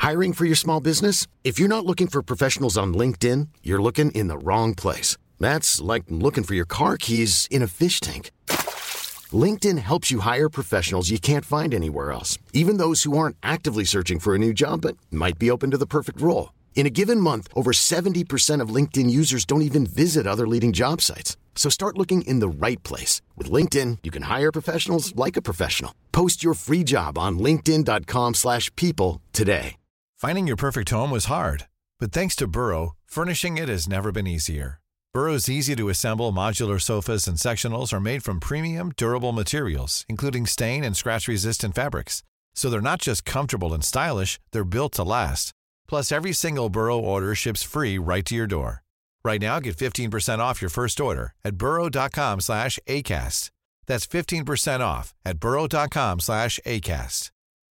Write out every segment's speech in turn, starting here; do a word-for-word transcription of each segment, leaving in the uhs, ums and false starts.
Hiring for your small business? If you're not looking for professionals on LinkedIn, you're looking in the wrong place. That's like looking for your car keys in a fish tank. LinkedIn helps you hire professionals you can't find anywhere else, even those who aren't actively searching for a new job but might be open to the perfect role. In a given month, over seventy percent of LinkedIn users don't even visit other leading job sites. So start looking in the right place. With LinkedIn, you can hire professionals like a professional. Post your free job on linkedin.com slash people today. Finding your perfect home was hard, but thanks to Burrow, furnishing it has never been easier. Burrow's easy-to-assemble modular sofas and sectionals are made from premium, durable materials, including stain and scratch-resistant fabrics. So they're not just comfortable and stylish, they're built to last. Plus, every single Burrow order ships free right to your door. Right now, get fifteen percent off your first order at burrow.com slash ACAST. That's fifteen percent off at burrow.com slash ACAST.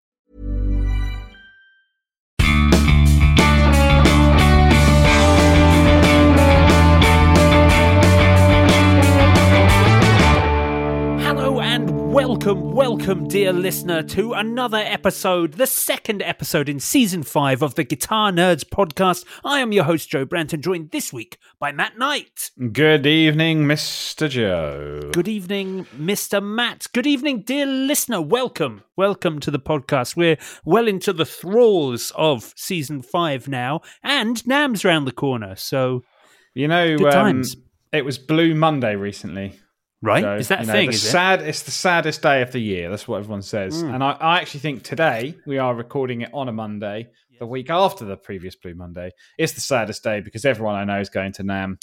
Hello and welcome, welcome, dear listener, to another episode, the second episode in season five of the Guitar Nerds podcast. I am your host, Joe Branton, joined this week by Matt Knight. Good evening, Mister Joe. Good evening, Mister Matt. Good evening, dear listener. Welcome, welcome to the podcast. We're well into the thralls of season five now, and NAMM's round the corner, so you know, good um, times. It was Blue Monday recently. Right? So, is that a you know, thing? The is sad, it? It's the saddest day of the year. That's what everyone says. Mm. And I, I actually think today, we are recording it on a Monday, the week after the previous Blue Monday. It's the saddest day because everyone I know is going to NAMM.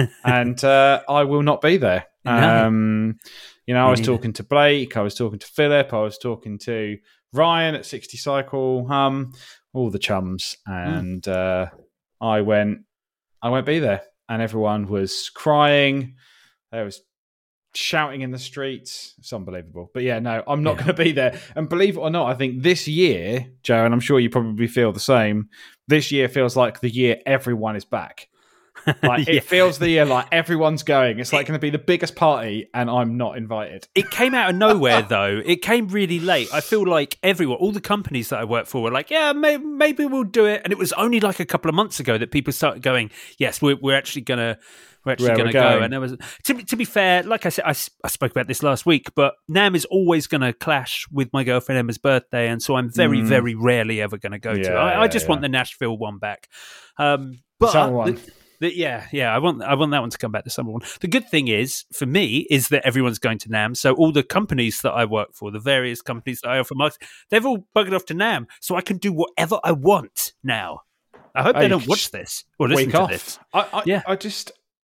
and uh, I will not be there. No. Um, you know, I was Me neither. talking to Blake, I was talking to Philip, I was talking to Ryan at sixty Cycle, um, all the chums. And mm. uh, I went, I won't be there. And everyone was crying. There was shouting in the streets. It's unbelievable. But yeah, no, I'm not yeah. going to be there. And believe it or not, I think this year, Joe, and I'm sure you probably feel the same, this year feels like the year everyone is back. Like, yeah. It feels the year like everyone's going. It's like going to be the biggest party and I'm not invited. It came out of nowhere, though. It came really late. I feel like everyone, all the companies that I work for were like, yeah, maybe, maybe we'll do it. And it was only like a couple of months ago that people started going, yes, we're, we're actually going to We're actually going to go. And there was, to, to be fair, like I said, I, I spoke about this last week, but NAMM is always going to clash with my girlfriend Emma's birthday. And so I'm very, mm. very rarely ever going to go yeah, to it. I, yeah, I just yeah. want the Nashville one back. Um, but Summer one. The, the, yeah, yeah, I want I want that one to come back, the summer one. The good thing is, for me, is that everyone's going to NAMM. So all the companies that I work for, the various companies that I offer marketing, they've all buggered off to NAMM. So I can do whatever I want now. I hope oh, they don't watch this or listen week to off. this. I, I, yeah. I just...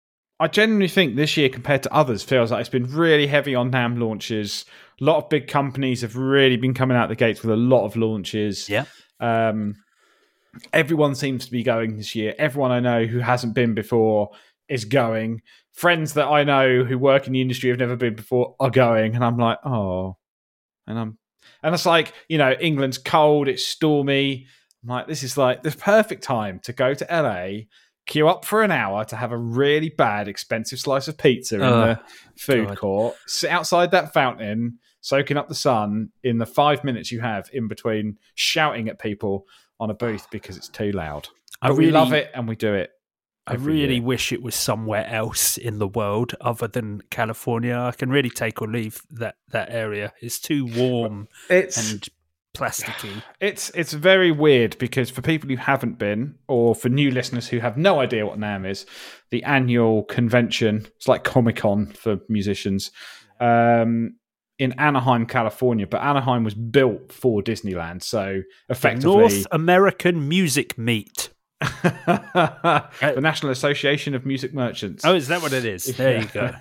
I genuinely think this year compared to others feels like it's been really heavy on NAMM launches. A lot of big companies have really been coming out the gates with a lot of launches. Yeah. Um, everyone seems to be going this year. Everyone I know who hasn't been before is going. Friends that I know who work in the industry have never been before are going. And I'm like, oh. And I'm, and it's like, you know, England's cold, it's stormy. I'm like, this is like the perfect time to go to L A, queue up for an hour to have a really bad, expensive slice of pizza in oh, the food God. court, sit outside that fountain, soaking up the sun in the five minutes you have in between shouting at people on a booth because it's too loud. I But really, we love it and we do it. I really year. wish it was somewhere else in the world other than California. I can really take or leave that, that area. It's too warm it's, and plasticky. It's it's very weird because for people who haven't been, or for new listeners who have no idea what NAMM is, the annual convention, it's like Comic-Con for musicians, um, in Anaheim, California. But Anaheim was built for Disneyland, so effectively... The North American Music Meet. The National Association of Music Merchants. Oh, is that what it is? There you go.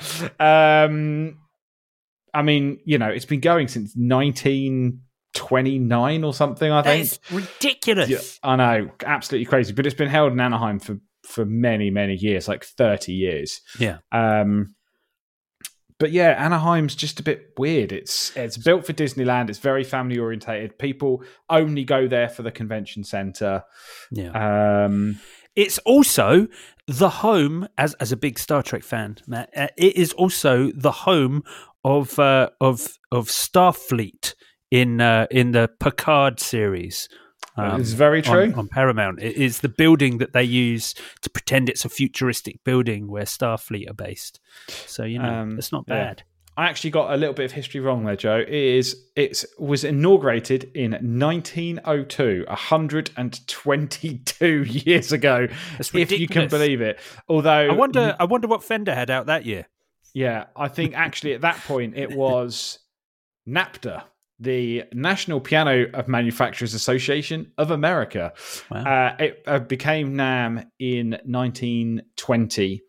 um, I mean, you know, it's been going since nineteen twenty-nine or something, I think. That's ridiculous. Yeah, I know, absolutely crazy. But it's been held in Anaheim for, for many, many years, like thirty years. Yeah. Um, but yeah, Anaheim's just a bit weird. It's it's built for Disneyland. It's very family orientated. People only go there for the convention center. Yeah. Um, it's also the home, as as a big Star Trek fan, Matt. Uh, it is also the home of uh, of of Starfleet in uh, in the Picard series. Um, it's very true. On, on Paramount. It is the building that they use to pretend it's a futuristic building where Starfleet are based. So, you know, um, it's not bad. Yeah. I actually got a little bit of history wrong there, Joe. It is it was inaugurated in nineteen oh two, one hundred twenty-two years ago. That's if you can believe it. Although I wonder, I wonder what Fender had out that year. Yeah, I think actually at that point it was NAPTA, the National Piano Manufacturers Association of America. Wow. Uh, it uh, became NAMM in nineteen twenty.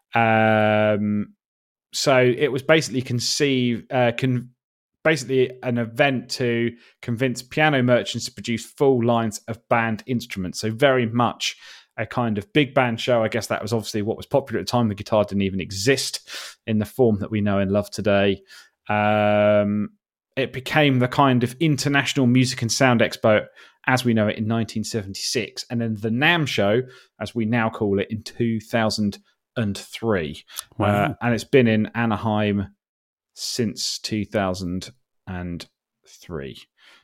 Um, so it was basically conceived, uh, con- basically an event to convince piano merchants to produce full lines of band instruments. So very much a kind of big band show. I guess that was obviously what was popular at the time. The guitar didn't even exist in the form that we know and love today. Um, it became the kind of International Music and Sound Expo as we know it in nineteen seventy-six. And then the NAMM show, as we now call it, in two thousand three. Wow. Uh, and it's been in Anaheim since two thousand three.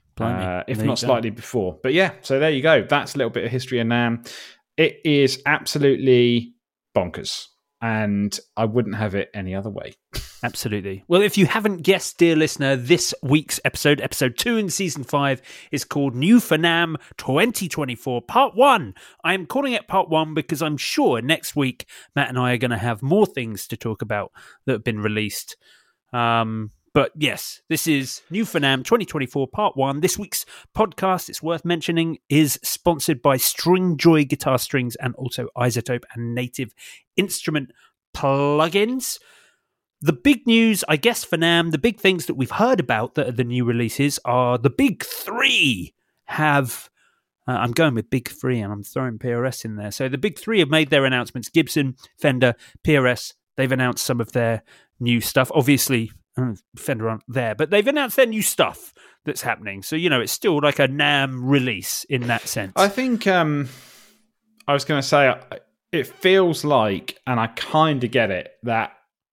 Uh, if not slightly before. But yeah, so there you go. That's a little bit of history of NAMM. It is absolutely bonkers, and I wouldn't have it any other way. Absolutely. Well, if you haven't guessed, dear listener, this week's episode, episode two in season five, is called New for NAMM twenty twenty-four, part one. I'm calling it part one because I'm sure next week Matt and I are going to have more things to talk about that have been released. Um, But yes, this is New for NAMM twenty twenty-four Part one. This week's podcast, it's worth mentioning, is sponsored by Stringjoy Guitar Strings and also iZotope and Native Instrument plugins. The big news, I guess, for NAMM, the big things that we've heard about that are the new releases are the big three have... Uh, I'm going with big three and I'm throwing P R S in there. So the big three have made their announcements. Gibson, Fender, P R S, they've announced some of their new stuff. Obviously... Fender aren't there, but they've announced their new stuff that's happening. So, you know, it's still like a NAMM release in that sense. I think um, I was going to say it feels like, and I kind of get it, that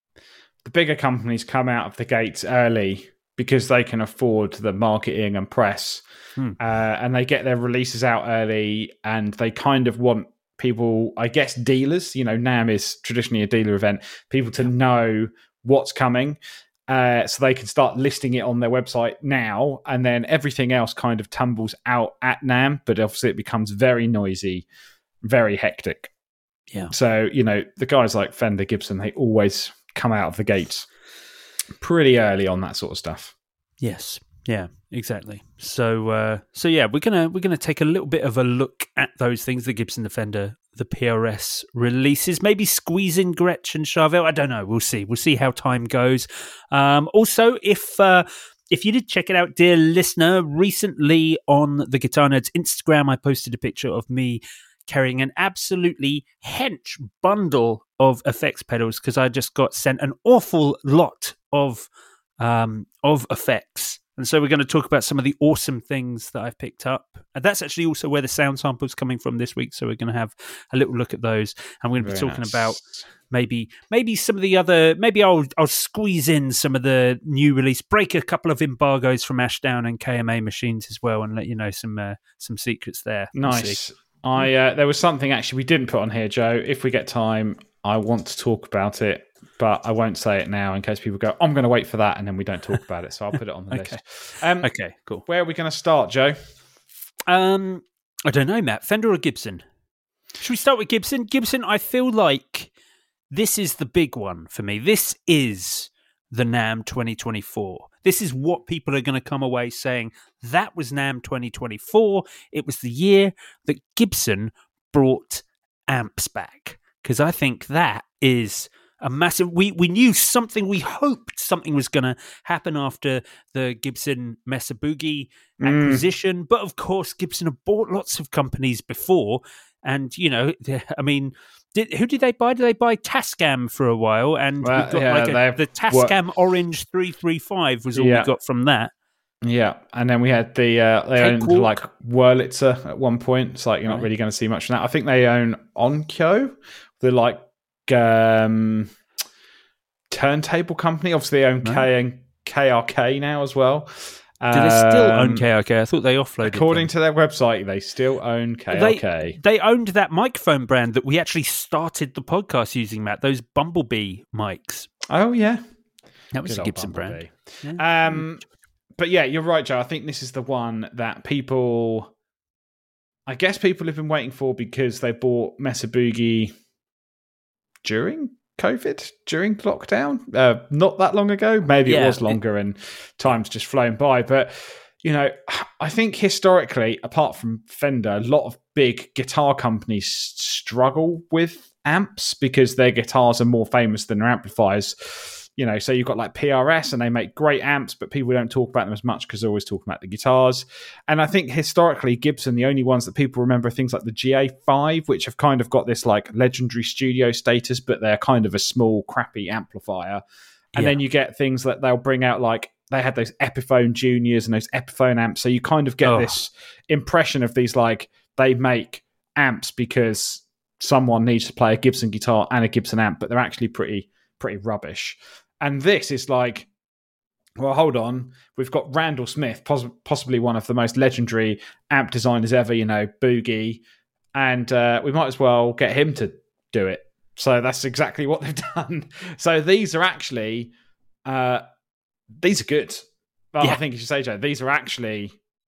the bigger companies come out of the gates early because they can afford the marketing and press, hmm. uh, and they get their releases out early, and they kind of want people, I guess, dealers, you know, NAMM is traditionally a dealer event, people to know what's coming. Uh, so they can start listing it on their website now, and then everything else kind of tumbles out at NAMM, but obviously it becomes very noisy, very hectic. Yeah. So, you know, the guys like Fender, Gibson, they always come out of the gates pretty early on that sort of stuff. Yes. Yeah, exactly. So, uh, so yeah, we're gonna we're gonna take a little bit of a look at those things: the Gibson, the Fender, the P R S releases. Maybe squeeze in Gretsch and Charvel. I don't know. We'll see. We'll see how time goes. Um, also, if uh, if you did check it out, dear listener, recently on the Guitar Nerds Instagram, I posted a picture of me carrying an absolutely hench bundle of effects pedals because I just got sent an awful lot of um, of effects. And so we're going to talk about some of the awesome things that I've picked up. And that's actually also where the sound sample is coming from this week. So we're going to have a little look at those. And we're going to be Very talking nice. about maybe maybe some of the other... Maybe I'll I'll squeeze in some of the new release, break a couple of embargoes from Ashdown and K M A machines as well, and let you know some uh, some secrets there. Nice. I uh, there was something actually we didn't put on here, Joe. If we get time, I want to talk about it. But I won't say it now in case people go, I'm going to wait for that, and then we don't talk about it. So I'll put it on the okay. list. Um, okay, cool. Where are we going to start, Joe? Um, I don't know, Matt. Fender or Gibson? Should we start with Gibson? Gibson, I feel like this is the big one for me. This is the NAMM twenty twenty-four. This is what people are going to come away saying, that was NAMM twenty twenty-four. It was the year that Gibson brought amps back. Because I think that is... a massive. We we knew something. We hoped something was going to happen after the Gibson Mesa Boogie acquisition, mm. but of course, Gibson have bought lots of companies before, and you know, I mean, did, who did they buy? Did they buy Tascam for a while? And well, we got yeah, like a, the Tascam what? Orange three three five was all yeah. we got from that. Yeah, and then we had the uh, they Cake owned Walk. like Wurlitzer at one point. It's like you're not right. really going to see much from that. I think they own Onkyo. They're like. Um, turntable company. Obviously, they own no. K and K R K now as well. Do they still own K R K? I thought they offloaded According them. to their website, they still own K R K. They, they owned that microphone brand that we actually started the podcast using, Matt, those Bumblebee mics. Oh, yeah. That was Good a old Gibson Bumblebee. brand. Yeah. Um, but yeah, you're right, Joe. I think this is the one that people... I guess people have been waiting for because they bought Mesa Boogie during COVID, during lockdown, uh, not that long ago. Maybe Yeah. it was longer and time's just flown by. But, you know, I think historically, apart from Fender, a lot of big guitar companies struggle with amps because their guitars are more famous than their amplifiers. You know, so you've got like P R S and they make great amps, but people don't talk about them as much because they're always talking about the guitars. And I think historically, Gibson, the only ones that people remember are things like the G A five, which have kind of got this like legendary studio status, but they're kind of a small, crappy amplifier. And Yeah. then you get things that they'll bring out, like they had those Epiphone Juniors and those Epiphone amps. So you kind of get Oh. this impression of these, like they make amps because someone needs to play a Gibson guitar and a Gibson amp, but they're actually pretty, pretty rubbish. And this is like, well, hold on. We've got Randall Smith, poss- possibly one of the most legendary amp designers ever, you know, Boogie. And uh, we might as well get him to do it. So that's exactly what they've done. So these are actually, uh, these are good. But Yeah. I think you should say, Joe, these are actually,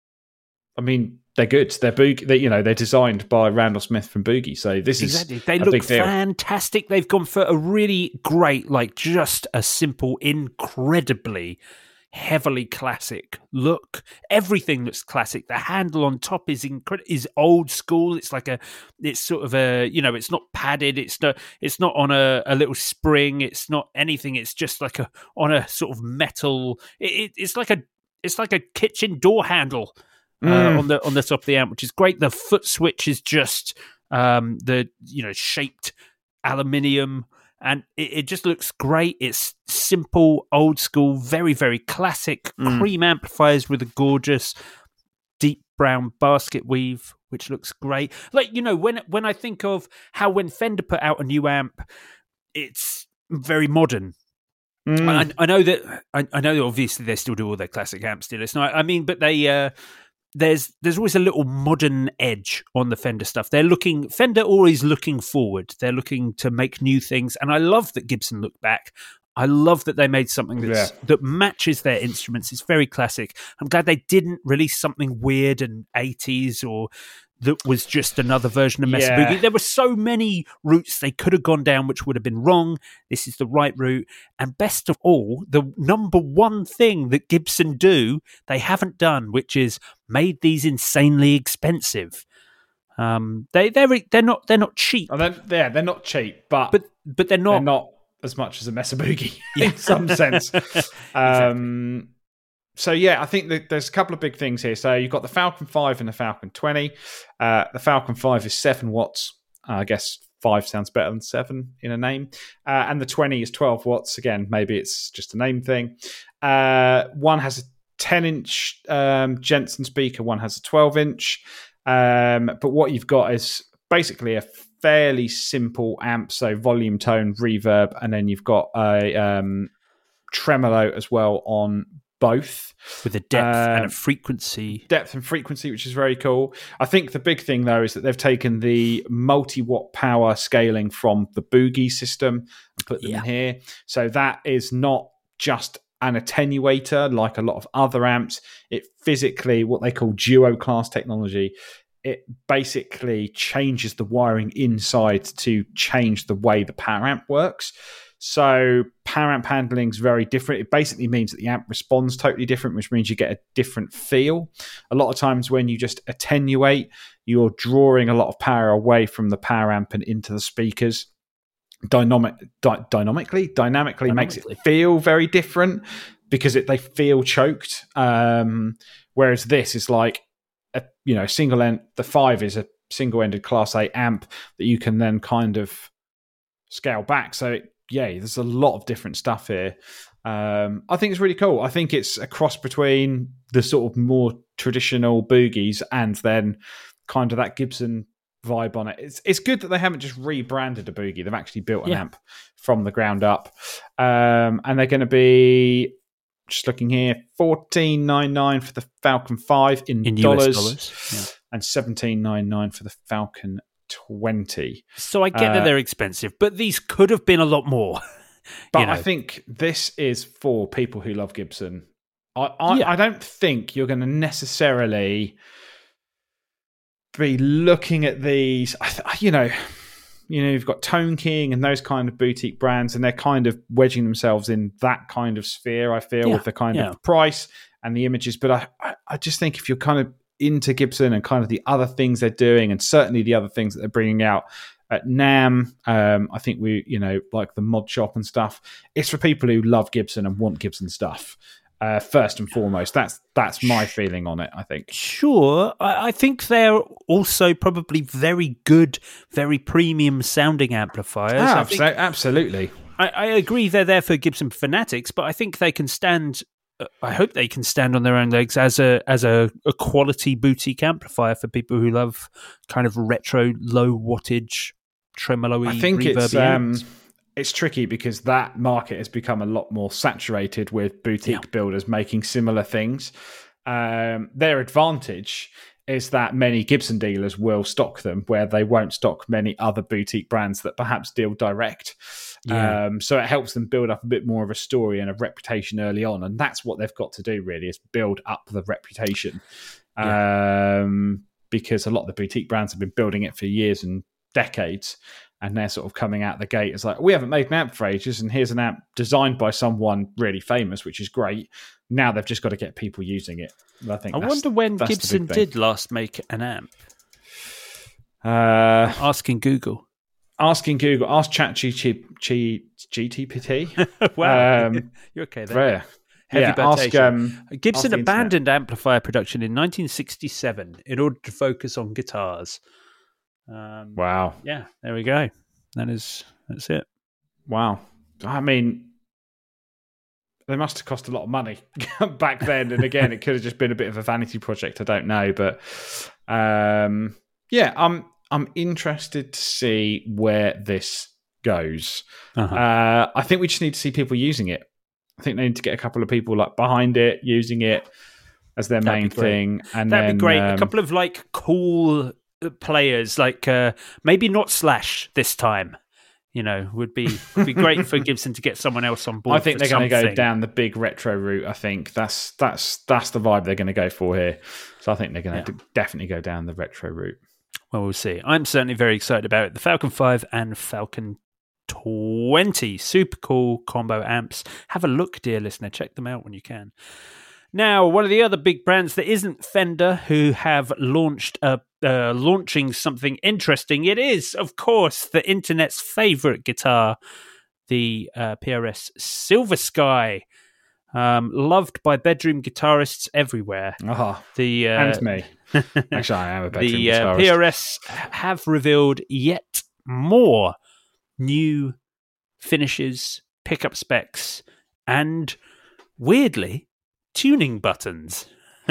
I mean, they're good. They're Boogie. They, you know, they're designed by Randall Smith from Boogie. So this Exactly. is They a look big deal. fantastic. They've gone for a really great, like just a simple, incredibly heavily classic look. Everything looks classic. The handle on top is incredible. Is old school. It's like a, it's sort of a, you know, it's not padded. It's not, it's not on a, a little spring. It's not anything. It's just like a on a sort of metal. It, it, it's like a, it's like a kitchen door handle. Uh, Mm. on the on the top of the amp, which is great. The foot switch is just um, the you know shaped aluminium, and it, it just looks great. It's simple, old school, very very classic Mm. cream amplifiers with a gorgeous deep brown basket weave, which looks great. Like you know when when I think of how when Fender put out a new amp, it's very modern. Mm. I, I know that I, I know that obviously they still do all their classic amps still. It's not. I mean, but they uh, there's there's always a little modern edge on the Fender stuff. They're looking Fender always looking forward. They're looking to make new things, and I love that Gibson looked back. I love that they made something that's, Yeah. that matches their instruments. It's very classic. I'm glad they didn't release something weird and eighties or that was just another version of Mesa Yeah. Boogie. There were so many routes they could have gone down which would have been wrong. This is the right route. And best of all, the number one thing that Gibson do, they haven't done, which is made these insanely expensive. Um, they they're they're not they're not cheap, And then, yeah, they're not cheap, but, but but they're not. they're not as much as a Mesa Boogie in some sense. Um, so yeah, I think that there's a couple of big things here. So you've got the Falcon five and the Falcon twenty. Uh, the Falcon five is seven watts. Uh, I guess five sounds better than seven in a name. Uh, and the twenty is twelve watts. Again, maybe it's just a name thing. Uh, one has a ten inch um, Jensen speaker. One has a twelve inch. Um, but what you've got is basically a fairly simple amp. So volume, tone, reverb, and then you've got a um, tremolo as well on both. with a depth and Um, a frequency. Depth and frequency, which is very cool. I think the big thing though is that they've taken the multi-watt power scaling from the Boogie system and put them Yeah. in here. So that is not just an attenuator like a lot of other amps. It physically, what they call duo class technology, it basically changes the wiring inside to change the way the power amp works. So power amp handling is very different. It basically means that the amp responds totally different, which means you get a different feel. A lot of times when you just attenuate, you're drawing a lot of power away from the power amp and into the speakers. Dynamic, dy- dynamically, dynamically makes it Dynamically. feel very different because it, they feel choked. Um, whereas this is like, a, you know, single end. The five is a single-ended Class A amp that you can then kind of scale back. So it, yeah, there's a lot of different stuff here. Um, I think it's really cool. I think it's a cross between the sort of more traditional boogies and then kind of that Gibson vibe on it. It's it's good that they haven't just rebranded a boogie. They've actually built an Yeah. amp from the ground up. Um, and they're going to be just looking here, fourteen ninety-nine for the Falcon five in, in dollars, U S dollars, yeah. and seventeen ninety-nine for the Falcon twenty. So I get uh, that they're expensive, but these could have been a lot more. But you know. I think this is for people who love Gibson. I, I, Yeah. I don't think you're going to necessarily be looking at these. I th- you know, you know, you've got Tone King and those kind of boutique brands, and they're kind of wedging themselves in that kind of sphere. I feel Yeah, with the kind yeah. of price and the images. But I, I, I just think if you're kind of into Gibson and kind of the other things they're doing, and certainly the other things that they're bringing out at NAMM, um, I think we, you know, like the mod shop and stuff. It's for people who love Gibson and want Gibson stuff. Uh, first and foremost, that's that's my feeling on it. I think. Sure, I, I think they're also probably very good, very premium sounding amplifiers. Ah, I think- abso- absolutely. I, I agree they're there for Gibson fanatics, but I think they can stand. Uh, I hope they can stand on their own legs as a as a, a quality boutique amplifier for people who love kind of retro, low wattage, tremolo-y, I think it's reverby um, amps. it's tricky because that market has become a lot more saturated with boutique Yeah. builders making similar things. Um, their advantage is that many Gibson dealers will stock them, where they won't stock many other boutique brands that perhaps deal direct. Yeah. Um, so it helps them build up a bit more of a story and a reputation early on, and that's what they've got to do. Really, is build up the reputation, Yeah. um, because a lot of the boutique brands have been building it for years and decades. And they're sort of coming out the gate as like, we haven't made an amp for ages, and here's an amp designed by someone really famous, which is great. Now they've just got to get people using it. And I think. I that's, wonder when that's the Gibson big thing. did last make an amp. Uh, Asking Google. asking Google, ask ChatGPT. G T P T. Wow, Um, you're okay there. Rare. Heavy yeah, ask. rotation. Um, Gibson ask the abandoned amplifier production in nineteen sixty-seven in order to focus on guitars. Um, wow. Yeah, there we go. That is that's it. Wow. I mean, they must have cost a lot of money back then. And again, it could have just been a bit of a vanity project. I don't know. But um, yeah, I'm, I'm interested to see where this goes. Uh-huh. Uh, I think we just need to see people using it. I think they need to get a couple of people like behind it, using it as their That'd main be great. thing. And That'd then, be great. um, A couple of like cool players, like uh, maybe not Slash this time. You know, would be would be great for Gibson to get someone else on board. I think for they're going to go something. down the big retro route. I think that's that's that's the vibe they're going to go for here. So I think they're going to Yeah. definitely go down the retro route. Well, we'll see. I'm certainly very excited about it. The Falcon five and Falcon twenty. Super cool combo amps. Have a look, dear listener. Check them out when you can. Now, one of the other big brands that isn't Fender, who have launched a uh, launching something interesting. It is, of course, the internet's favorite guitar, the uh, P R S Silver Sky, um, loved by bedroom guitarists everywhere. Ah, The uh, and me. Actually, I am a bedroom the uh, guitarist. P R S have revealed yet more new finishes, pickup specs, and weirdly, tuning buttons.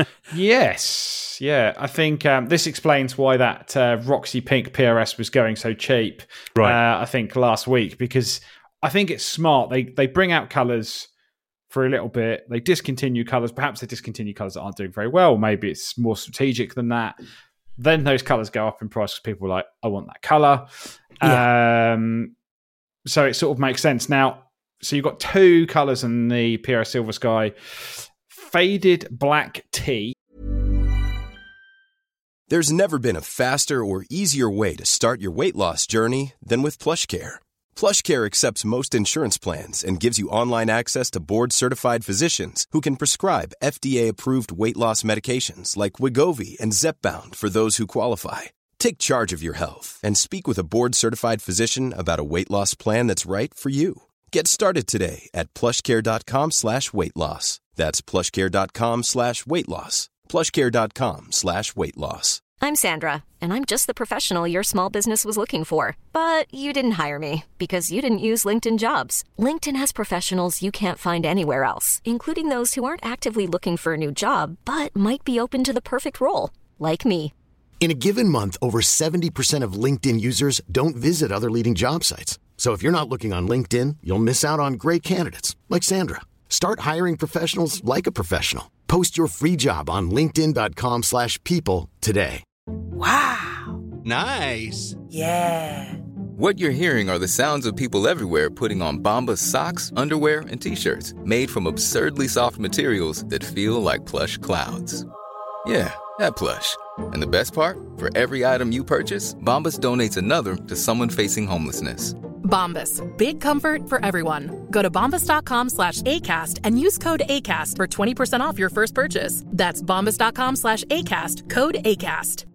Yes, yeah. I think um, this explains why that uh, Roxy Pink P R S was going so cheap. Right. Uh, I think last week, because I think it's smart. They they bring out colours for a little bit. They discontinue colours. Perhaps they discontinue colours that aren't doing very well. Maybe it's more strategic than that. Then those colours go up in price because people are like, I want that colour. Yeah. Um, so it sort of makes sense. Now, so you've got two colours in the P R S Silver Sky. Faded black tea. There's never been a faster or easier way to start your weight loss journey than with PlushCare. PlushCare accepts most insurance plans and gives you online access to board-certified physicians who can prescribe F D A-approved weight loss medications like Wegovy and Zepbound for those who qualify. Take charge of your health and speak with a board-certified physician about a weight loss plan that's right for you. Get started today at plushcare.com slash weight loss. That's plushcare.com slash weight loss. plushcare.com slash weight loss. I'm Sandra, and I'm just the professional your small business was looking for. But you didn't hire me because you didn't use LinkedIn Jobs. LinkedIn has professionals you can't find anywhere else, including those who aren't actively looking for a new job, but might be open to the perfect role, like me. In a given month, over seventy percent of LinkedIn users don't visit other leading job sites. So if you're not looking on LinkedIn, you'll miss out on great candidates like Sandra. Start hiring professionals like a professional. Post your free job on linkedin.com slash people today. Wow. Nice. Yeah. What you're hearing are the sounds of people everywhere putting on Bombas socks, underwear, and T-shirts made from absurdly soft materials that feel like plush clouds. Yeah, that plush. And the best part? For every item you purchase, Bombas donates another to someone facing homelessness. Bombas. Big comfort for everyone. Go to bombas.com slash ACAST and use code ACAST for twenty percent off your first purchase. That's bombas.com slash ACAST. Code ACAST.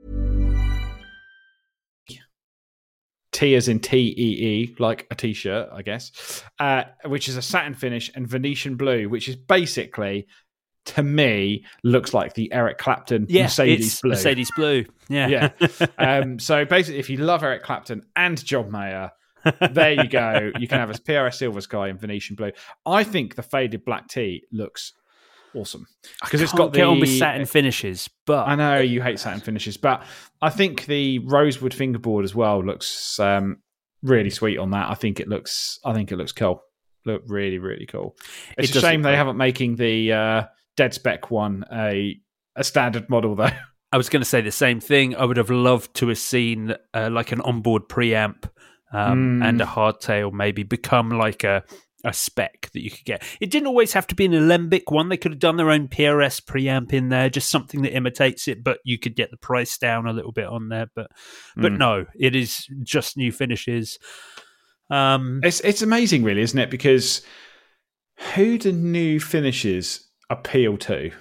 T as in T E E, like a T-shirt, I guess, uh, which is a satin finish, and Venetian blue, which is basically, to me, looks like the Eric Clapton yeah, Mercedes it's blue. Mercedes blue. Yeah. Yeah. Um, so basically, if you love Eric Clapton and John Mayer, there you go. You can have a P R S Silver Sky in Venetian blue. I think the faded black tee looks awesome because it's got the get on with satin finishes. But I know you hate satin finishes, but I think the rosewood fingerboard as well looks um, really sweet on that. I think it looks. I think it looks cool. Look really, really cool. It's It a does shame look they cool. haven't making the uh, Dead Spec one a a standard model though. I was going to say the same thing. I would have loved to have seen uh, like an onboard preamp um, Mm. and a hardtail maybe become like a, a spec that you could get. It didn't always have to be an Alembic one. They could have done their own P R S preamp in there, just something that imitates it, but you could get the price down a little bit on there. But but Mm. no, it is just new finishes. Um, It's it's amazing, really, isn't it? Because who do new finishes appeal to?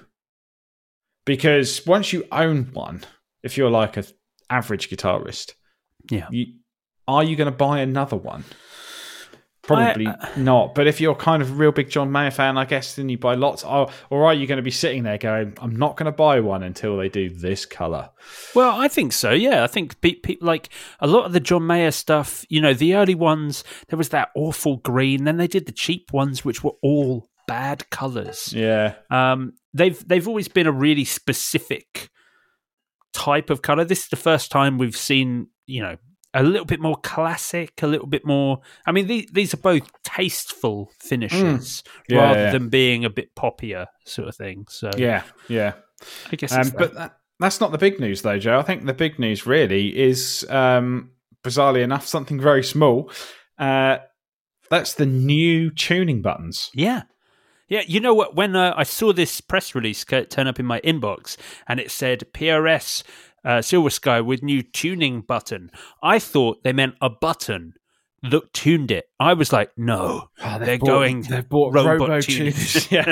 Because once you own one, if you're like an average guitarist, yeah. you, are you going to buy another one? Probably I, uh, not. But if you're kind of a real big John Mayer fan, I guess then you buy lots. Or, or are you going to be sitting there going, I'm not going to buy one until they do this colour? Well, I think so. Yeah, I think pe- pe- like a lot of the John Mayer stuff. You know, the early ones, there was that awful green. Then they did the cheap ones, which were all bad colours. Yeah. Um, they've they've always been a really specific type of colour. This is the first time we've seen, you know, a little bit more classic, a little bit more. I mean, these these are both tasteful finishes Yeah, rather yeah. than being a bit poppier sort of thing. So Yeah, yeah. I guess. Um, It's but that, that's not the big news, though, Joe. I think the big news really is, um, bizarrely enough, something very small. Uh, that's the new tuning buttons. Yeah. Yeah, you know what? When uh, I saw this press release ca- turn up in my inbox and it said P R S uh, Silver Sky with new tuning button, I thought they meant a button that tuned it. I was like, no, Oh, they've they're bought- going they've bought robot robo tuning. tuners. Yeah.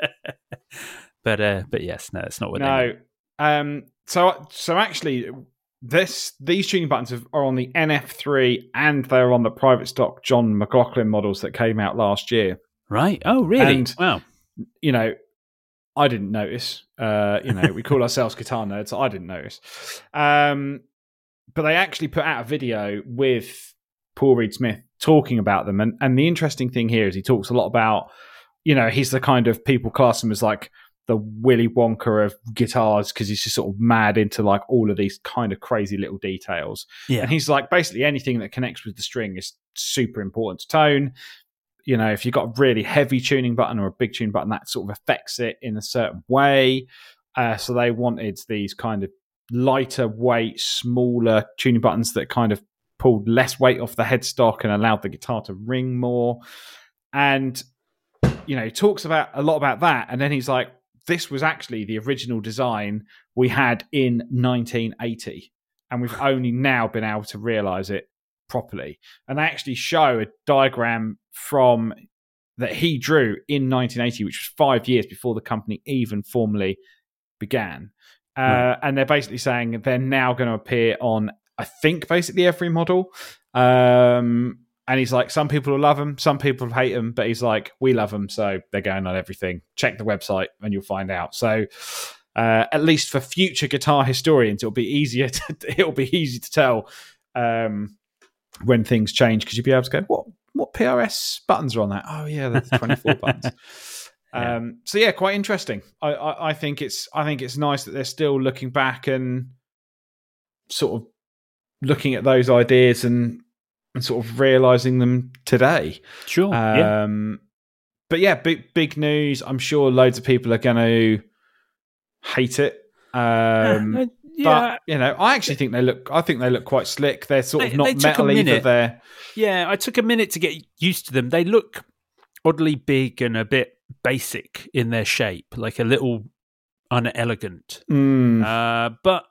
but uh, but yes, no, it's not what they No. meant. Um, so so actually, this these tuning buttons have, are on the N F three and they're on the private stock John McLaughlin models that came out last year. Right? Oh, really? And- wow. You know, I didn't notice. Uh, you know, we call ourselves guitar nerds. So I didn't notice. Um, but they actually put out a video with Paul Reed Smith talking about them. And, and the interesting thing here is he talks a lot about, you know, he's the kind of people class him as like the Willy Wonka of guitars because he's just sort of mad into like all of these kind of crazy little details. Yeah. And he's like, basically anything that connects with the string is super important to tone. You know, if you've got a really heavy tuning button or a big tuning button, that sort of affects it in a certain way. Uh, so they wanted these kind of lighter weight, smaller tuning buttons that kind of pulled less weight off the headstock and allowed the guitar to ring more. And, you know, he talks about a lot about that. And then he's like, this was actually the original design we had in nineteen eighty. And we've only now been able to realize it properly. And they actually show a diagram from that he drew in nineteen eighty, which was five years before the company even formally began. Uh, Right. And they're basically saying they're now going to appear on, I think, basically every model. Um, and he's like, some people will love them, some people will hate them, but he's like, we love them, so they're going on everything. Check the website and you'll find out. So uh, at least for future guitar historians, it'll be easier to, it'll be easy to tell um, when things change, because you'll be able to go, what what P R S buttons are on that? Oh yeah, there's twenty-four buttons. Yeah. Um, so yeah, quite interesting. I, I, I think it's I think it's nice that they're still looking back and sort of looking at those ideas and and sort of realizing them today. Sure. yeah. Um, but yeah, big big news. I'm sure loads of people are going to hate it. Um, uh, yeah. But you know, I actually think they look. I think they look quite slick. They're sort of They- not they took a metal either. minute. They're Yeah, I took a minute to get used to them. They look oddly big and a bit basic in their shape, like a little unelegant. mm, Uh, but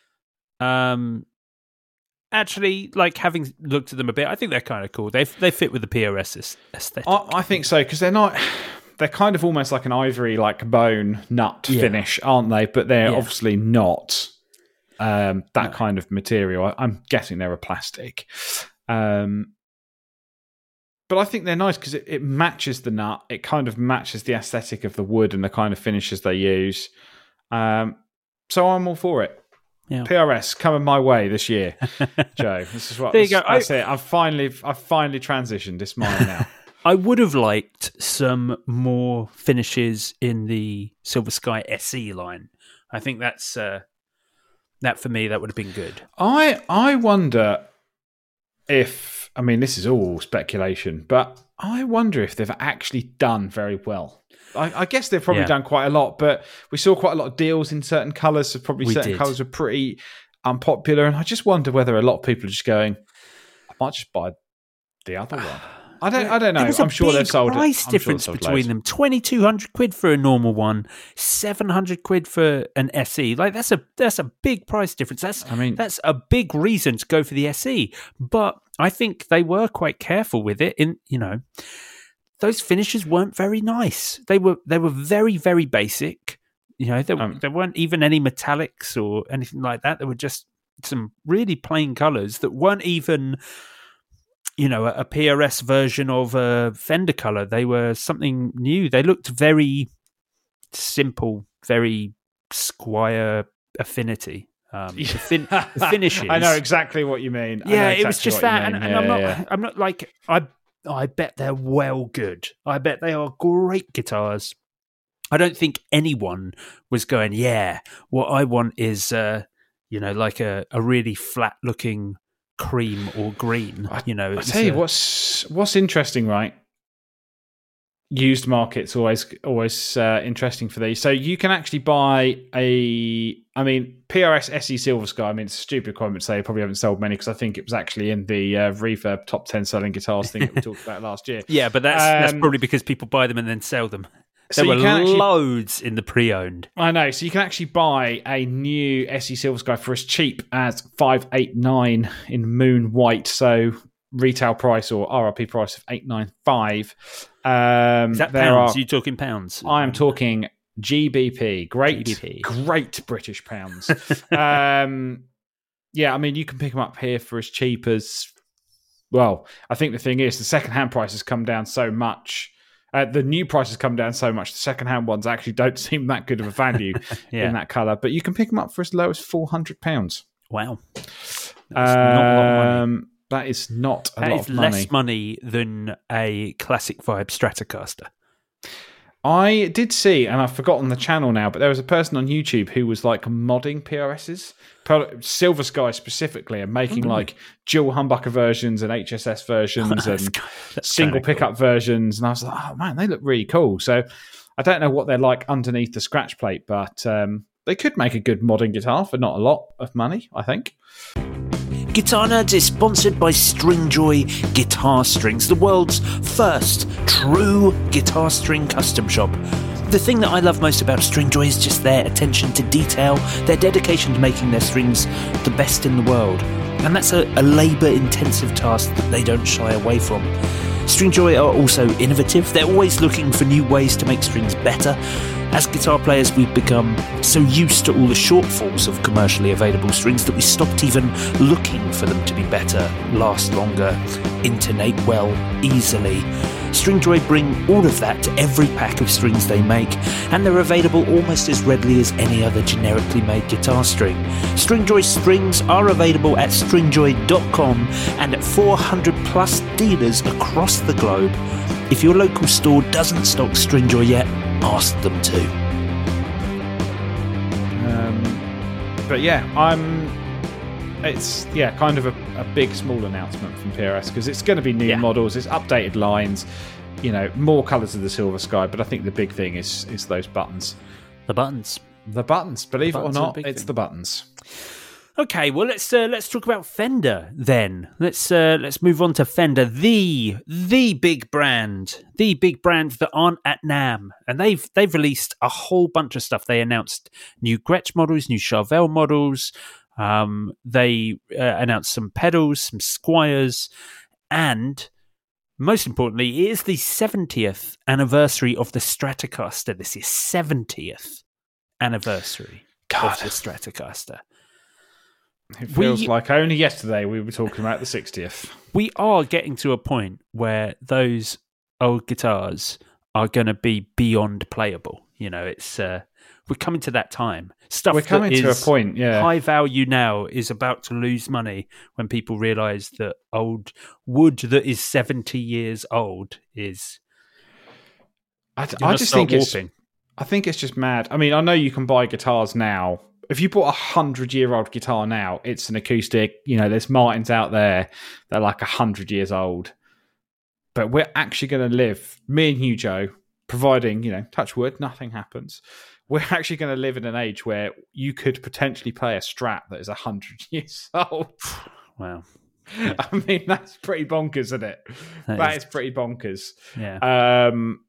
um, actually, like having looked at them a bit, I think they're kind of cool. They they fit with the P R S aesthetic. I, I think so because they're not. They're kind of almost like an ivory, like bone nut Yeah. finish, aren't they? But they're Yeah. obviously not um, that No. kind of material. I, I'm guessing they're a plastic. Um, but I think they're nice because it, it matches the nut. It kind of matches the aesthetic of the wood and the kind of finishes they use. Um, so I'm all for it. Yeah. P R S coming my way this year, Joe. This is what. There you this- go. That's I- it. I've finally, I've finally transitioned. It's mine now. I would have liked some more finishes in the Silver Sky S E line. I think that's uh, that for me. That would have been good. I I wonder if I mean this is all speculation, but I wonder if they've actually done very well. I, I guess they've probably Yeah. done quite a lot, but we saw quite a lot of deals in certain colours. So probably We certain did. colours were pretty unpopular, and I just wonder whether a lot of people are just going, I might just buy the other one. I don't. I don't know. There was a I'm sure big they've sold it. price I'm sure difference they've sold between loads. them. Twenty-two hundred quid for a normal one, seven hundred quid for an S E. Like that's a that's a big price difference. That's I mean- that's a big reason to go for the S E. But I think they were quite careful with it. In you know, those finishes weren't very nice. They were they were very very basic. You know, there, Um, there weren't even any metallics or anything like that. There were just some really plain colours that weren't even, you know, a, a P R S version of a Fender colour. They were something new. They looked very simple, very Squire Affinity. Um, the, fin- the finishes. I know exactly what you mean. I know Yeah, it was exactly just what you that, and, mean. and Yeah, I'm not. yeah, yeah. I'm not like I. I bet they're well good. I bet they are great guitars. I don't think anyone was going, yeah, what I want is, uh, you know, like a, a really flat looking cream or green. I, you know, I it's tell you a- what's what's interesting, right? Used market's always always uh, interesting for these. So you can actually buy a, I mean, P R S S E Silver Sky. I mean, it's a stupid comment to say. Probably haven't sold many because I think it was actually in the uh, Reverb top ten selling guitars thing that we talked about last year. Yeah, but that's that's Um, probably because people buy them and then sell them. So There you were can actually- loads in the pre-owned. I know. So you can actually buy a new S E Silver Sky for as cheap as five eight nine in Moon White. So retail price or R R P price of eight nine five. Um, Is that there pounds? Are, Are you talking pounds? I am talking G B P. Great, G B P. great British pounds. um, yeah, I mean you can pick them up here for as cheap as. Well, I think the thing is the second-hand price has come down so much. Uh, the new prices come down so much. The second-hand ones actually don't seem that good of a value Yeah. in that colour. But you can pick them up for as low as four hundred pounds. Wow. That's not a lot of money. Um, that is not a That lot is of money. less money than a classic vibe Stratocaster. I did see, and I've forgotten the channel now, but there was a person on YouTube who was like modding P R Ss, Pro- Silver Sky specifically, and making like dual humbucker versions and H S S versions That's and ki- that's single kinda cool. pickup versions. And I was like, oh man, they look really cool. So I don't know what they're like underneath the scratch plate, but um, they could make a good modding guitar for not a lot of money, I think. Guitar Nerds is sponsored by Stringjoy Guitar Strings, the world's first true guitar string custom shop. The thing that I love most about Stringjoy is just their attention to detail, their dedication to making their strings the best in the world. And that's a, a labour-intensive task that they don't shy away from. Stringjoy are also innovative. They're always looking for new ways to make strings better. As guitar players, we've become so used to all the shortfalls of commercially available strings that we stopped even looking for them to be better, last longer, intonate well, easily. Stringjoy bring all of that to every pack of strings they make, and they're available almost as readily as any other generically made guitar string. Stringjoy strings are available at stringjoy dot com and at four hundred plus dealers across the globe. If your local store doesn't stock Stringjoy yet, ask them to. Um, but yeah, I'm. It's yeah, kind of a, a big small announcement from P R S because it's going to be new Yeah. models, it's updated lines. you know, more colours of the Silver Sky, but I think the big thing is is those buttons. The buttons. The buttons. Believe The buttons it are or the not, big it's thing. the buttons. Okay, well let's uh, let's talk about Fender then. Let's uh, let's move on to Fender, the the big brand, the big brand that aren't at NAMM, and they've they've released a whole bunch of stuff. They announced new Gretsch models, new Charvel models. Um, they uh, announced some pedals, some Squires, and most importantly, it is the seventieth anniversary of the Stratocaster. This is seventieth anniversary God. of the Stratocaster. It feels We- like only yesterday we were talking about the sixtieth. We are getting to a point where those old guitars are going to be beyond playable. You know, it's uh, we're coming to that time. Stuff We're coming that to a is point, yeah. high value now is about to lose money when people realise that old wood that is seventy years old is. I, you're I gonna just start think it's. warping. I think it's just mad. I mean, I know you can buy guitars now. If you bought a hundred-year-old guitar now, it's an acoustic. You know, there's Martins out there that are like a hundred years old. But we're actually going to live, me and you, Joe, providing, you know, touch wood, nothing happens. We're actually going to live in an age where you could potentially play a Strat that is a hundred years old. Wow. I mean, that's pretty bonkers, isn't it? That that is- is pretty bonkers. Yeah. Um,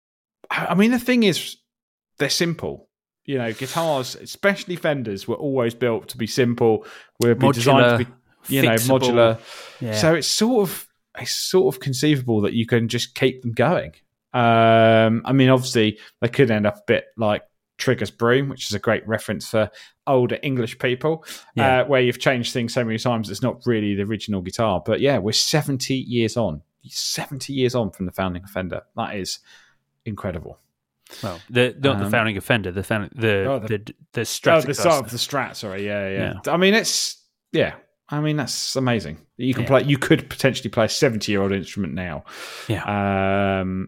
I I mean, the thing is, they're simple. You know, guitars, especially Fenders, were always built to be simple. Were be designed to be, you know, fixable. modular. Yeah. So it's sort of it's sort of conceivable that you can just keep them going. Um, I mean, obviously, they could end up a bit like Trigger's Broom, which is a great reference for older English people, Yeah. uh, where you've changed things so many times it's not really the original guitar. But yeah, we're seventy years on. seventy years on from the founding of Fender. That is incredible. Well, the not the Um, founding of Fender, the found, the, oh, the- the the Oh, Stratocaster. the start of the Strat. Sorry, yeah, yeah, I mean, it's yeah. I mean, that's amazing. You can Yeah. play. You could potentially play a seventy-year-old instrument now. Yeah. Um,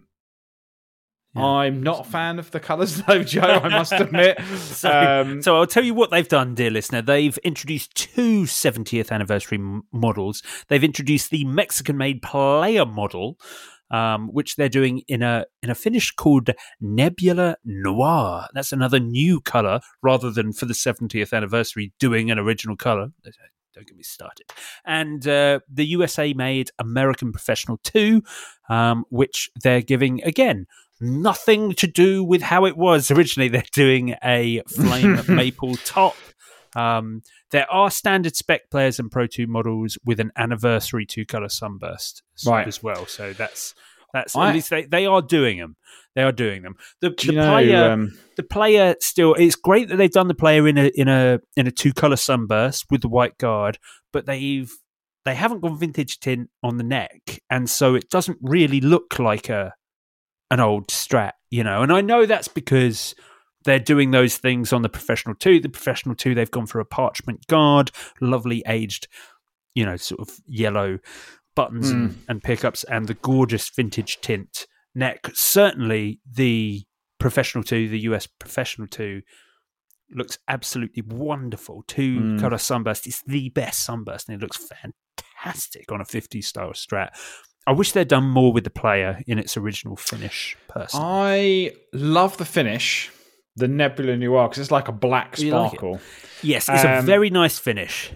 Yeah. I'm not a fan of the colours, though, Joe. I must admit. So, um, so I'll tell you what they've done, dear listener. They've introduced two seventieth anniversary m- models. They've introduced the Mexican-made Player model, um, which they're doing in a in a finish called Nebula Noir. That's another new colour, rather than for the seventieth anniversary doing an original colour. Don't get me started. And uh, the U S A-made American Professional two, um, which they're giving, again, nothing to do with how it was originally. They're doing a flame maple top. Um, there are standard spec players and Pro two models with an anniversary two-color sunburst s- Right. as well. So that's that's I- at least they, they are doing them. They are doing them. The, do the you know, player, um, the player still. It's great that they've done the player in a in a in a two-color sunburst with the white guard, but they've they haven't gone vintage tint on the neck, and so it doesn't really look like a an old Strat, you know. And I know that's because they're doing those things on the Professional two. The Professional two, they've gone for a parchment guard, lovely aged, you know, sort of yellow buttons and, and pickups, and the gorgeous vintage tint neck. Certainly the Professional two, the U S Professional two, looks absolutely wonderful. Two Mm. colour sunburst. It's the best sunburst, and it looks fantastic on a fifties style Strat. I wish they'd done more with the player in its original finish, personally. I love the finish, the Nebula Noir, because it's like a black You like it? sparkle. Yes, it's a Um, very nice finish.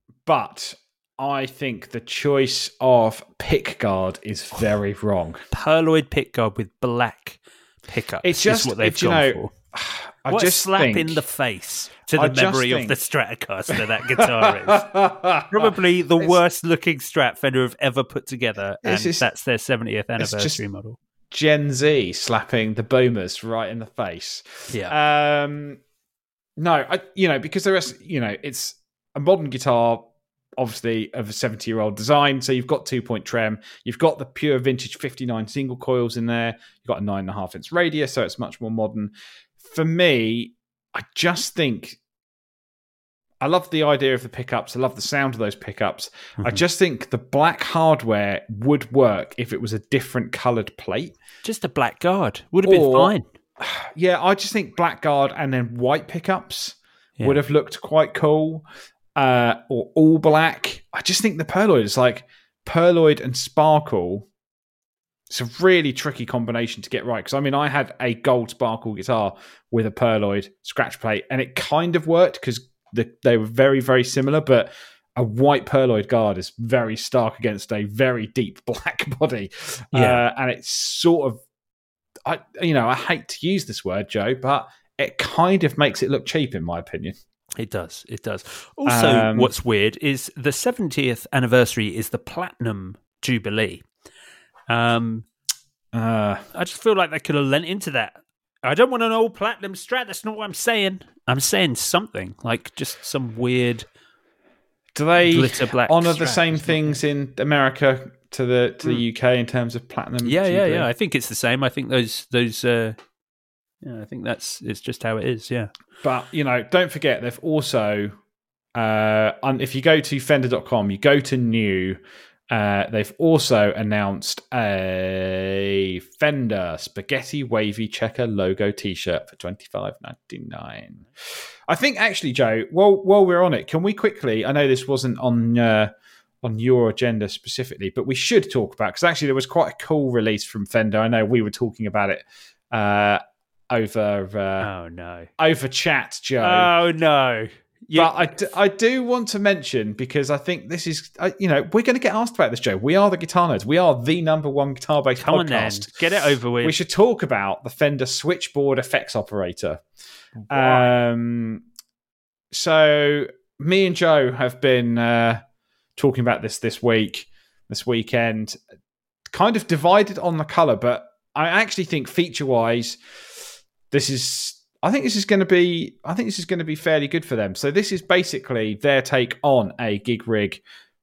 But I think the choice of pickguard is very wrong. Pearloid pickguard with black pickups. It's just is what they've it- you gone know, for. I What a just slap think, in the face to I the just memory of think- the Stratocaster that guitar is. Probably the It's worst looking Strat Fender have ever put together, and It's just- that's their seventieth it's anniversary just- model. Gen Z slapping the boomers right in the face. Yeah. Um, no, I, you know, because there is, you know, it's a modern guitar, obviously of a seventy-year-old design. So you've got two-point trem, you've got the pure vintage fifty-nine single coils in there, you've got a nine and a half inch radius, so it's much more modern. For me, I just think I love the idea of the pickups. I love the sound of those pickups. Mm-hmm. I just think the black hardware would work if it was a different coloured plate. Just a black guard would have been Or- fine. Yeah, I just think blackguard and then white pickups Yeah. would have looked quite cool. Uh, or all black. I just think the Pearloid is like Pearloid and Sparkle it's a really tricky combination to get right. Because I mean, I had a gold sparkle guitar with a pearloid scratch plate, and it kind of worked because the, they were very, very similar. But a white pearloid guard is very stark against a very deep black body, Yeah. uh, and it's sort of, I you know, I hate to use this word, Joe, but it kind of makes it look cheap, in my opinion. It does. It does. Also, Um, what's weird is the seventieth anniversary is the Platinum Jubilee. Um, Uh, I just feel like they could have lent into that. I don't want an old Platinum Strat. That's not what I'm saying. I'm saying something like just some weird. do they glitter black honour the Strat same or something. things in America to the to the U K in terms of platinum? Yeah, yeah, Jubilee? yeah. I think it's the same. I think those those. Uh, yeah, I think that's it's just how it is. Yeah. But, you know, don't forget, they've also, uh, on, if you go to fender dot com, you go to new, uh, they've also announced a Fender Spaghetti Wavy Checker logo t-shirt for twenty-five ninety-nine. I think, actually, Joe, while, while we're on it, can we quickly, I know this wasn't on uh, on your agenda specifically, but we should talk about, because actually there was quite a cool release from Fender. I know we were talking about it uh, over uh, Oh no. over chat, Joe. Oh no. You- But I do, I do want to mention, because I think this is, uh, you know, we're going to get asked about this, Joe. We are the Guitar Nerds. We are the number one guitar-based Come on then. podcast. Get it over with. We should talk about the Fender Switchboard Effects Operator. Why? Um, so me and Joe have been uh, talking about this this week, this weekend, kind of divided on the colour, but I actually think feature-wise, this is... I think this is going to be. I think this is going to be fairly good for them. So this is basically their take on a gig rig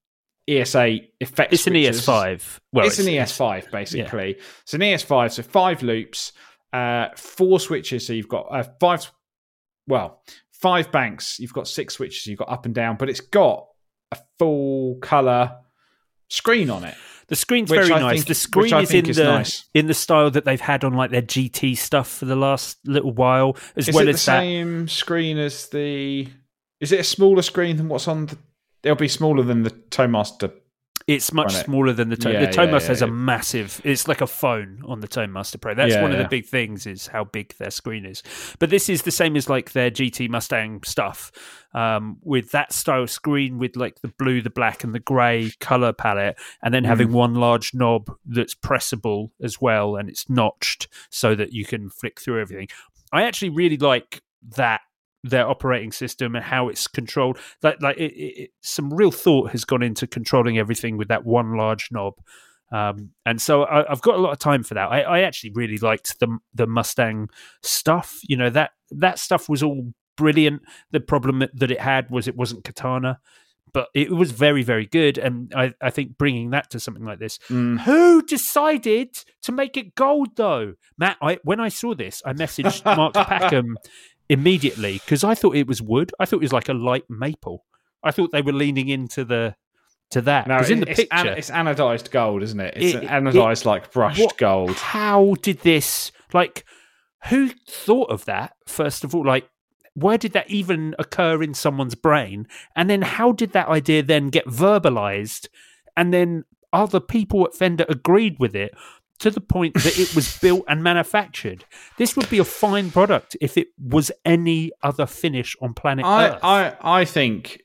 E S A effects. It's an E S five. Well, it's, it's an E S five basically. Yeah. It's an E S five. So five loops, uh, four switches. So you've got uh, five. Well, five banks. You've got six switches. You've got up and down, but it's got a full color screen on it. The screen's Which very I nice. think- the screen which I is think in is the nice. in the style that they've had on like their G T stuff for the last little while, as Is well it the as that. same screen as the? Is it a smaller screen than what's on the? It'll be smaller than the Toemaster. It's much Run it. smaller than the Tone. Yeah, the Tone yeah, Master yeah, has a yeah. massive. It's like a phone on the Tone Master Pro. That's Yeah, one of yeah. the big things is how big their screen is. But this is the same as like their G T Mustang stuff, um, with that style screen with like the blue, the black, and the grey color palette, and then having Mm. one large knob that's pressable as well, and it's notched so that you can flick through everything. I actually really like that. Their operating system and how it's controlled. Like, like it, it, it, some real thought has gone into controlling everything with that one large knob. Um, and so I, I've got a lot of time for that. I, I actually really liked the the Mustang stuff. You know, that that stuff was all brilliant. The problem that, that it had was it wasn't Katana, but it was very, very good. And I, I think bringing that to something like this, Mm. who decided to make it gold though? Matt, I, when I saw this, I messaged Mark Packham immediately because I thought it was wood. I thought it was like a light maple. I thought they were leaning into the to that No, because in the it's, picture an, it's anodized gold, isn't it? It's It- an anodized, it- like brushed what- gold. How did this like? Who thought of that? First of all, like, where did that even occur in someone's brain? And then how did that idea then get verbalized? And then other people at Fender agreed with it to the point that it was built and manufactured. This would be a fine product if it was any other finish on planet I, Earth. I, I think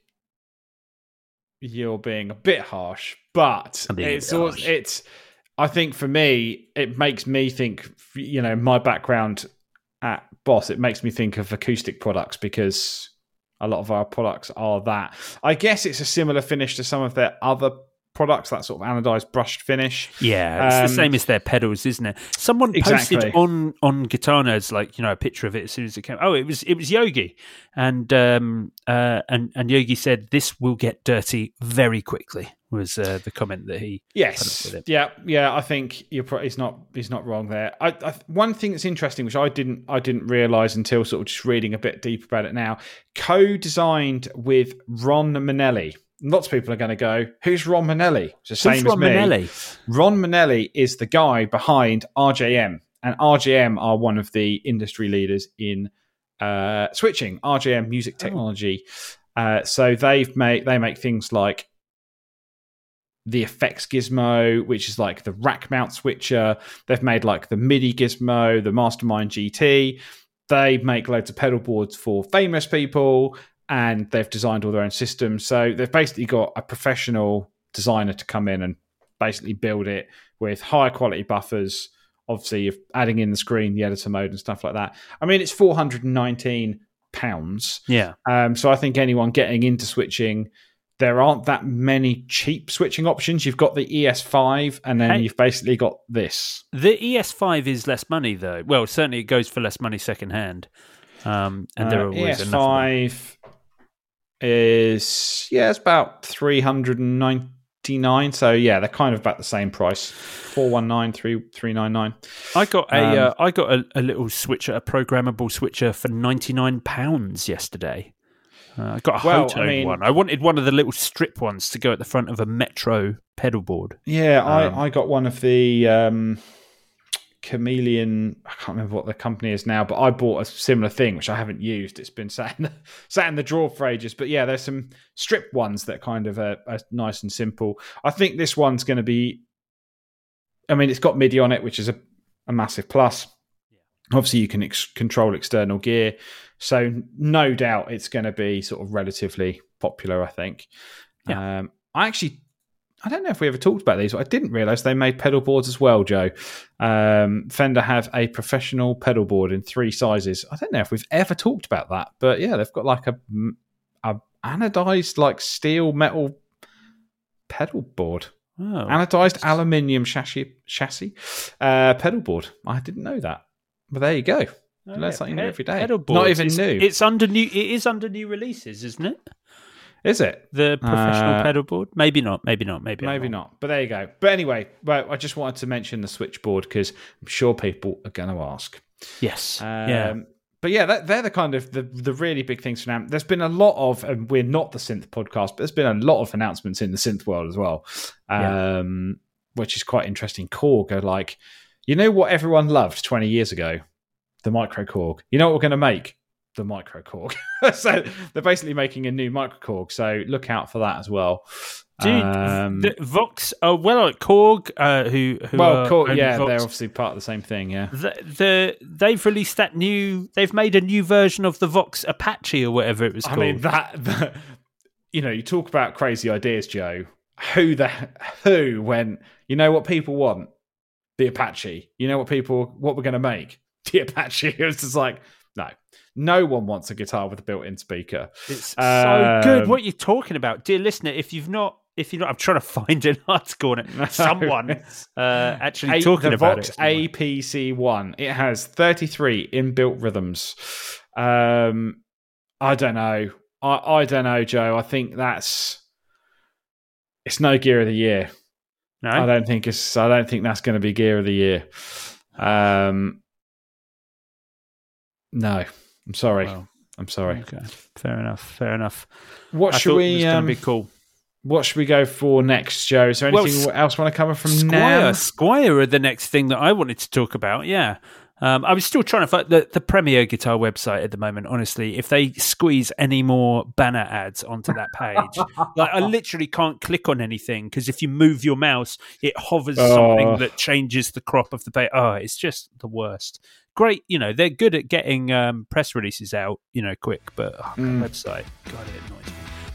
you're being a bit harsh, but I'm being a it's bit also, harsh. it's. I think for me, it makes me think. You know, my background at Boss, it makes me think of acoustic products because a lot of our products are that. I guess it's a similar finish to some of their other products, that sort of anodized brushed finish. Yeah, it's Um, the same as their pedals, isn't it? Someone posted Exactly. on on Guitar Nerds, like, you know, a picture of it as soon as it came. Oh, it was it was Yogi, and um uh and and Yogi said this will get dirty very quickly. Was uh, the comment that he Yes, put up with it. yeah, yeah. I think you're pro- he's not he's not wrong there. I, I one thing that's interesting, which I didn't I didn't realize until sort of just reading a bit deeper about it now, co-designed with Ron Manelli. Lots of people are going to go, "Who's Ron Manelli?" It's the Who's same Ron as me. Manelli? Ron Manelli is the guy behind R J M, and R J M are one of the industry leaders in uh, switching. R J M Music Technology. Uh, so they've made they make things like the effects gizmo, which is like the rack mount switcher. They've made like the MIDI gizmo, the Mastermind G T. They make loads of pedal boards for famous people, and they've designed all their own systems. So they've basically got a professional designer to come in and basically build it with high quality buffers. Obviously, if adding in the screen, the editor mode and stuff like that. I mean, it's four hundred nineteen pounds. Yeah. Um, so I think anyone getting into switching, there aren't that many cheap switching options. You've got the E S five, and then hey, you've basically got this. The E S five is less money, though. Well, certainly it goes for less money secondhand. Um, and there uh, are always E S five is, yeah, it's about three hundred ninety-nine. So, yeah, they're kind of about the same price. four one nine, three ninety-nine. I got a, Um, uh, I got a, a little switcher, a programmable switcher for ninety-nine pounds yesterday. Uh, I got a Well, Hoto I mean- one. I wanted one of the little strip ones to go at the front of a Metro pedal board. Yeah, Um, I, I got one of the um, Chameleon. I can't remember what the company is now, but I bought a similar thing, which I haven't used. It's been sat in the, sat in the drawer for ages. But yeah, there's some strip ones that kind of are, are nice and simple. I think this one's going to be, I mean, it's got MIDI on it, which is a, a massive plus. Obviously, you can ex- control external gear. So no doubt it's going to be sort of relatively popular, I think. Yeah. Um, I actually, I don't know if we ever talked about these, but I didn't realise they made pedal boards as well, Joe. Um, Fender have a professional pedal board in three sizes. I don't know if we've ever talked about that, but yeah, they've got like a, a anodized like steel metal pedal board. Oh. Anodized aluminium chassis, chassis uh, pedal board. I didn't know that. But there you go. Oh, Learn yeah, something pe- new every day. pedal Not boards. even it's, new. It's under new. It is under new releases, isn't it? Is it? The professional Uh, pedal board? Maybe not. Maybe not. Maybe I'm Maybe wrong. not. But there you go. But anyway, well, I just wanted to mention the switchboard because I'm sure people are going to ask. Yes. Um, yeah. But yeah, that, they're the kind of the, the really big things for now. There's been a lot of, and we're not the synth podcast, but there's been a lot of announcements in the synth world as well, um, yeah. which is quite interesting. Korg are like, you know what everyone loved twenty years ago? The Micro Korg. You know what we're going to make? The Micro Korg. So they're basically making a new Micro Korg. So look out for that as well. Dude, um, the Vox, oh, well, Korg, uh, who, who well, are Korg, own yeah, Vox, they're obviously part of the same thing. Yeah. the, the they've released that new. They've made a new version of the Vox Apache or whatever it was I called. mean that. The, you know, you talk about crazy ideas, Joe. Who the who went? You know what people want? The Apache. You know what people? What we're going to make? The Apache. It was just like, no, no one wants a guitar with a built-in speaker. It's Um, so good. What you're talking about, dear listener. If you've not, if you're not, I'm trying to find an article on it. Someone uh, actually A- talking the about Vox it. A P C one. It has thirty-three inbuilt rhythms. Um, I don't know. I, I don't know, Joe. I think that's it's no gear of the year. No, I don't think it's. I don't think that's going to be gear of the year. Um, no, I'm sorry. Well, I'm sorry. Okay, fair enough. Fair enough. What I should thought we? It was going Um, to be cool. what should we go for next, Joe? Is there Well, anything S- else want to cover from Squire, now? Squire are the next thing that I wanted to talk about. Yeah. Um, I was still trying to find the, the Premier Guitar website at the moment, honestly. If they squeeze any more banner ads onto that page, like I literally can't click on anything because if you move your mouse, it hovers Oh. something that changes the crop of the page. Oh, it's just the worst. Great, you know, they're good at getting um, press releases out, you know, quick, but oh, Mm. that website, God, it annoys me.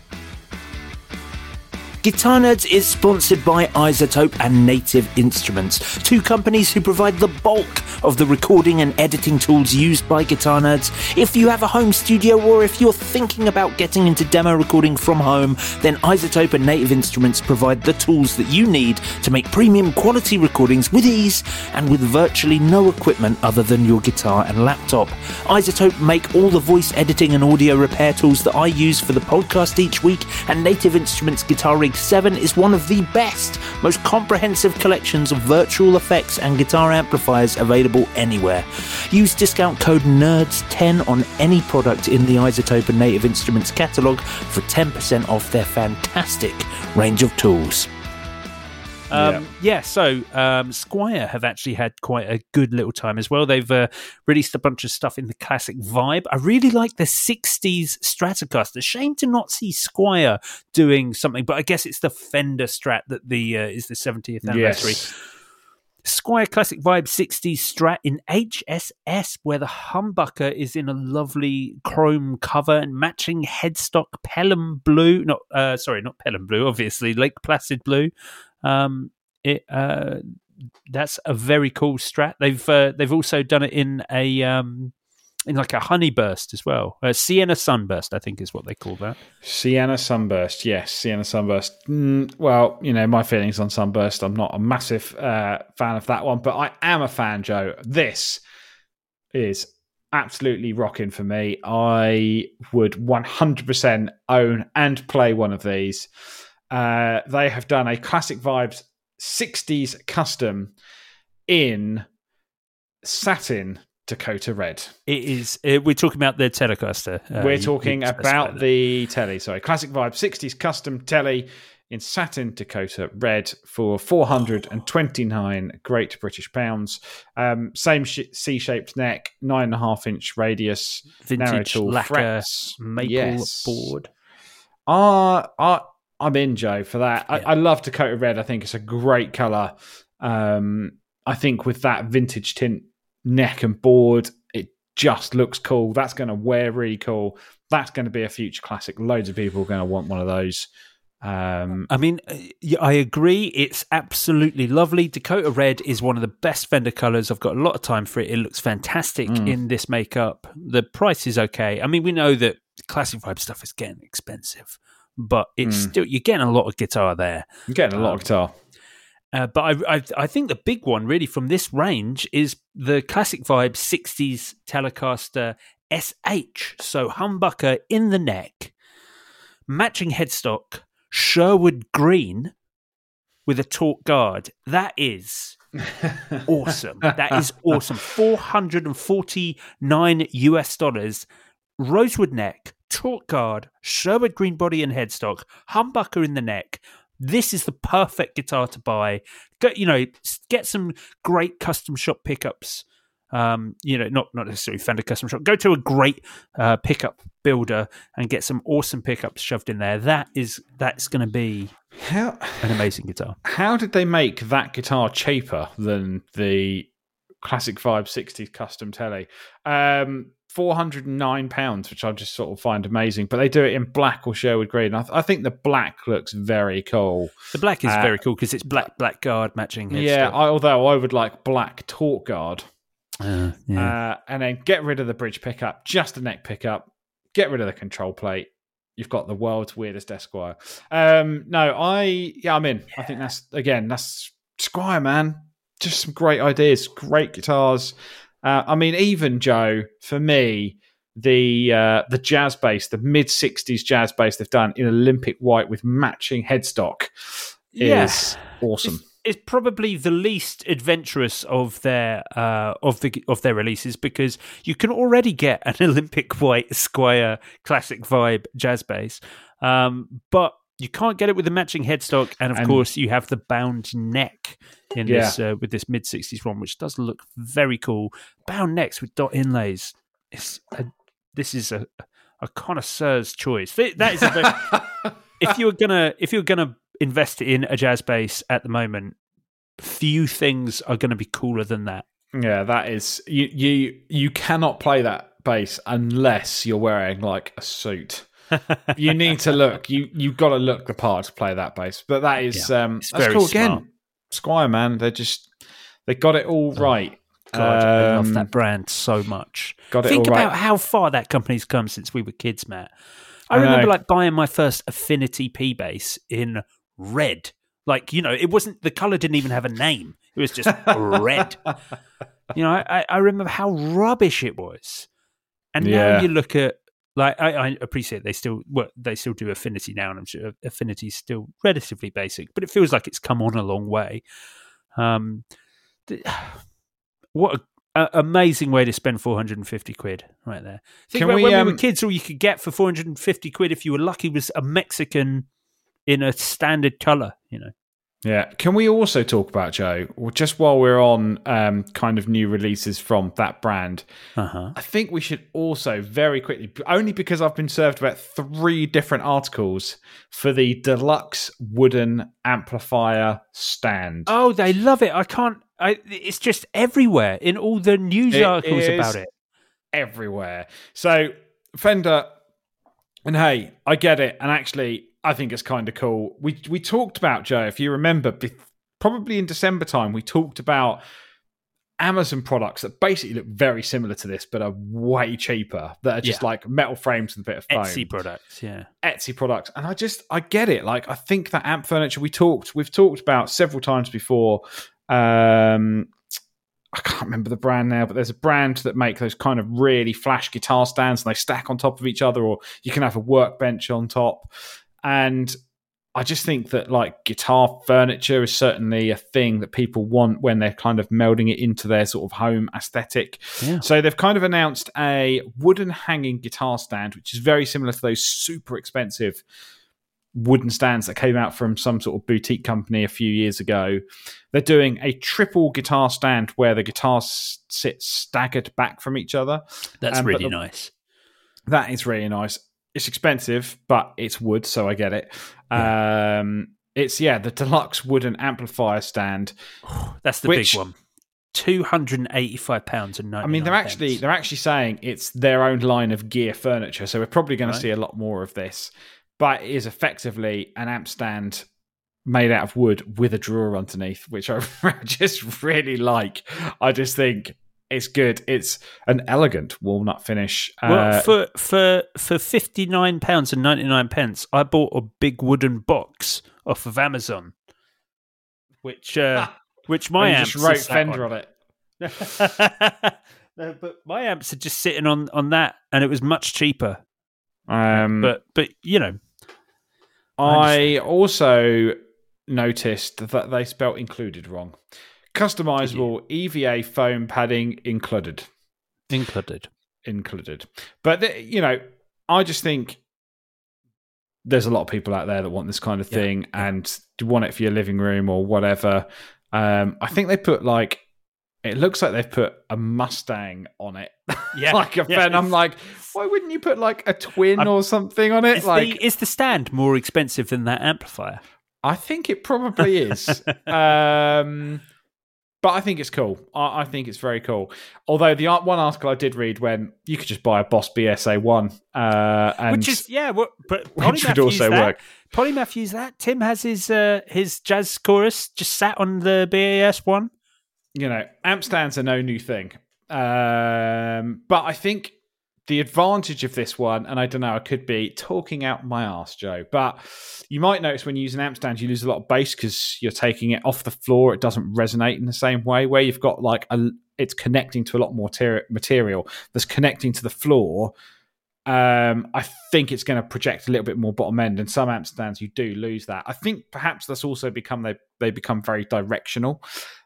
Guitar Nerds is sponsored by iZotope and Native Instruments, two companies who provide the bulk of the recording and editing tools used by guitar nerds. If you have a home studio or if you're thinking about getting into demo recording from home, then iZotope and Native Instruments provide the tools that you need to make premium quality recordings with ease and with virtually no equipment other than your guitar and laptop. iZotope make all the voice editing and audio repair tools that I use for the podcast each week, and Native Instruments Guitar Rig seven is one of the best, most comprehensive collections of virtual effects and guitar amplifiers available anywhere. Use discount code nerds ten on any product in the iZotope and Native Instruments catalogue for ten percent off their fantastic range of tools. Um, yeah. yeah, so um, Squire have actually had quite a good little time as well. They've uh, released a bunch of stuff in the classic vibe. I really like the sixties Stratocaster. Shame to not see Squire doing something, but I guess it's the Fender Strat that the uh, is the seventieth anniversary. Yes. Squire Classic Vibe sixties Strat in H S S, where the humbucker is in a lovely chrome cover and matching headstock Pelham blue. Not uh, sorry, not Pelham blue, obviously Lake Placid blue. Um, it uh, that's a very cool Strat. They've uh, they've also done it in a um, in like a honeyburst as well. A Sienna Sunburst, I think, is what they call that. Sienna Sunburst, yes, Sienna Sunburst. Mm, well, you know, my feelings on Sunburst, I'm not a massive uh, fan of that one, but I am a fan, Joe. This is absolutely rocking for me. I would one hundred percent own and play one of these. Uh, they have done a Classic Vibes sixties custom in satin Dakota Red. It is. Uh, we're talking about the Telecaster. Uh, we're talking about the telly. Sorry, Classic Vibe sixties custom telly in satin Dakota Red for four hundred twenty-nine Great British pounds. Um, same sh- C-shaped neck, nine and a half inch radius, vintage lacquer frets. maple yes. board. Uh, uh, I'm in, Joe, for that. Yeah. I, I love Dakota Red. I think it's a great colour. Um, I think with that vintage tint neck and board, it just looks cool. That's going to wear really cool. That's going to be a future classic. Loads of people are going to want one of those. Um, I mean, I agree. It's absolutely lovely. Dakota Red is one of the best Fender colours. I've got a lot of time for it. It looks fantastic mm. in this makeup. The price is okay. I mean, we know that Classic Vibe stuff is getting expensive, but it's mm. still, you're getting a lot of guitar there. You're getting a lot um, of guitar. Uh, but I, I, I think the big one really from this range is the Classic Vibe sixties Telecaster S H. So humbucker in the neck, matching headstock, Sherwood green with a torque guard. That is awesome. That is awesome. four hundred forty-nine U S dollars, rosewood neck, torque guard, Sherwood green body and headstock, humbucker in the neck. This is the perfect guitar to buy. Get, you know, get some great custom shop pickups. Um, you know, not not necessarily Fender custom shop. Go to a great uh, pickup builder and get some awesome pickups shoved in there. That is that's going to be how, an amazing guitar. How did they make that guitar cheaper than the Classic Vibe sixties custom telly? Um, four hundred nine pounds, which I just sort of find amazing. But they do it in black or Sherwood green. I, th- I think the black looks very cool. The black is uh, very cool because it's black black guard matching. Yeah, I, although I would like black torque guard. Uh, yeah. uh, and then get rid of the bridge pickup, just a neck pickup, get rid of the control plate. You've got the world's weirdest Esquire. Um, no, I, yeah, I'm in. Yeah. I think that's, again, that's Squire, man. Just some great ideas, great guitars. Uh, I mean, even, Joe, for me, the uh, the jazz bass, the mid-sixties jazz bass they've done in Olympic white with matching headstock yeah. is awesome. It's- It's probably the least adventurous of their uh, of the of their releases because you can already get an Olympic white Squire Classic Vibe jazz bass, um, but you can't get it with the matching headstock, and of and, course you have the bound neck in yeah. this uh, with this mid sixties one, which does look very cool. Bound necks with dot inlays. It's a, this is a a connoisseur's choice. That is a very, if you were gonna if you were gonna invest in a jazz bass at the moment, few things are going to be cooler than that. Yeah, that is you. You you cannot play that bass unless you're wearing like a suit. You need to look. You you've got to look the part to play that bass. But that is yeah, um, that's very cool. Smart. Again, Squire, man, they just they got it all right. God, I um, love that brand so much. Got it Think all right. about how far that company's come since we were kids, Matt. I, I remember like buying my first Affinity P bass in red. Like, you know, it wasn't, the colour didn't even have a name. It was just red. You know, I, I remember how rubbish it was. And now yeah. you look at, like, I, I appreciate they still, well, they still do Affinity now, and I'm sure Affinity's still relatively basic, but it feels like it's come on a long way. Um, the, what an amazing way to spend four hundred fifty quid right there. Think Can about we, when um, we were kids, all you could get for four hundred fifty quid if you were lucky was a Mexican in a standard colour, you know. Yeah. Can we also talk about, Joe, well, just while we're on um, kind of new releases from that brand, Uh-huh. I think we should also very quickly, only because I've been served about three different articles for the deluxe wooden amplifier stand. Oh, they love it. I can't. I, it's just everywhere in all the news It articles is about it. Everywhere. So, Fender, and hey, I get it. And actually, I think it's kind of cool. We we talked about, Joe, if you remember, probably in December time, we talked about Amazon products that basically look very similar to this, but are way cheaper, that are just Yeah. like metal frames and a bit of foam. Etsy products, yeah. Etsy products. And I just, I get it. Like, I think that amp furniture we talked, we've talked about several times before. Um, I can't remember the brand now, but there's a brand that make those kind of really flash guitar stands and they stack on top of each other, or you can have a workbench on top. And I just think that like guitar furniture is certainly a thing that people want when they're kind of melding it into their sort of home aesthetic. Yeah. So they've kind of announced a wooden hanging guitar stand, which is very similar to those super expensive wooden stands that came out from some sort of boutique company a few years ago. They're doing a triple guitar stand where the guitars sit staggered back from each other. That's Um, but really the- nice. That is really nice. It's expensive, but it's wood, so I get it. Um, it's, yeah, the deluxe wooden amplifier stand. That's the which- big one. two hundred eighty-five pounds and ninety-nine I mean, they're actually pence. they're actually saying it's their own line of gear furniture, so we're probably going Right. to see a lot more of this. But it is effectively an amp stand made out of wood with a drawer underneath, which I just really like. I just think it's good. It's an elegant walnut finish. Well, Uh, for for for fifty-nine pounds and ninety-nine pence, I bought a big wooden box off of Amazon, which uh, which my and you amps just wrote are sat Fender on. on it. No, but my amps are just sitting on on that, and it was much cheaper. Um, But but you know, I also noticed that they spelt included wrong. Customizable E V A foam padding included. included. Included. But, the, you know, I just think there's a lot of people out there that want this kind of Yeah. thing and want it for your living room or whatever. Um, I think they put like, it looks like they've put a Mustang on it. Yeah, like a yeah, fan. I'm it's- like, why wouldn't you put like a twin I'm- or something on it? Is, like, the, is the stand more expensive than that amplifier? I think it probably is. um, but I think it's cool. I, I think it's very cool. Although the art- one article I did read when you could just buy a Boss B S A one. Uh, and Which is yeah, what, but which would Polymath also used that. work. Polymath used that. Tim has his uh, his jazz chorus just sat on the B A S one. You know, amp stands are no new thing. Um, but I think the advantage of this one, and I don't know, I could be talking out my arse, Joe, but you might notice when you use an amp stand, you lose a lot of bass because you're taking it off the floor. It doesn't resonate in the same way. Where you've got like a, it's connecting to a lot more ter- material that's connecting to the floor. Um, I think it's going to project a little bit more bottom end, and some amp stands you do lose that. I think perhaps that's also become they they become very directional.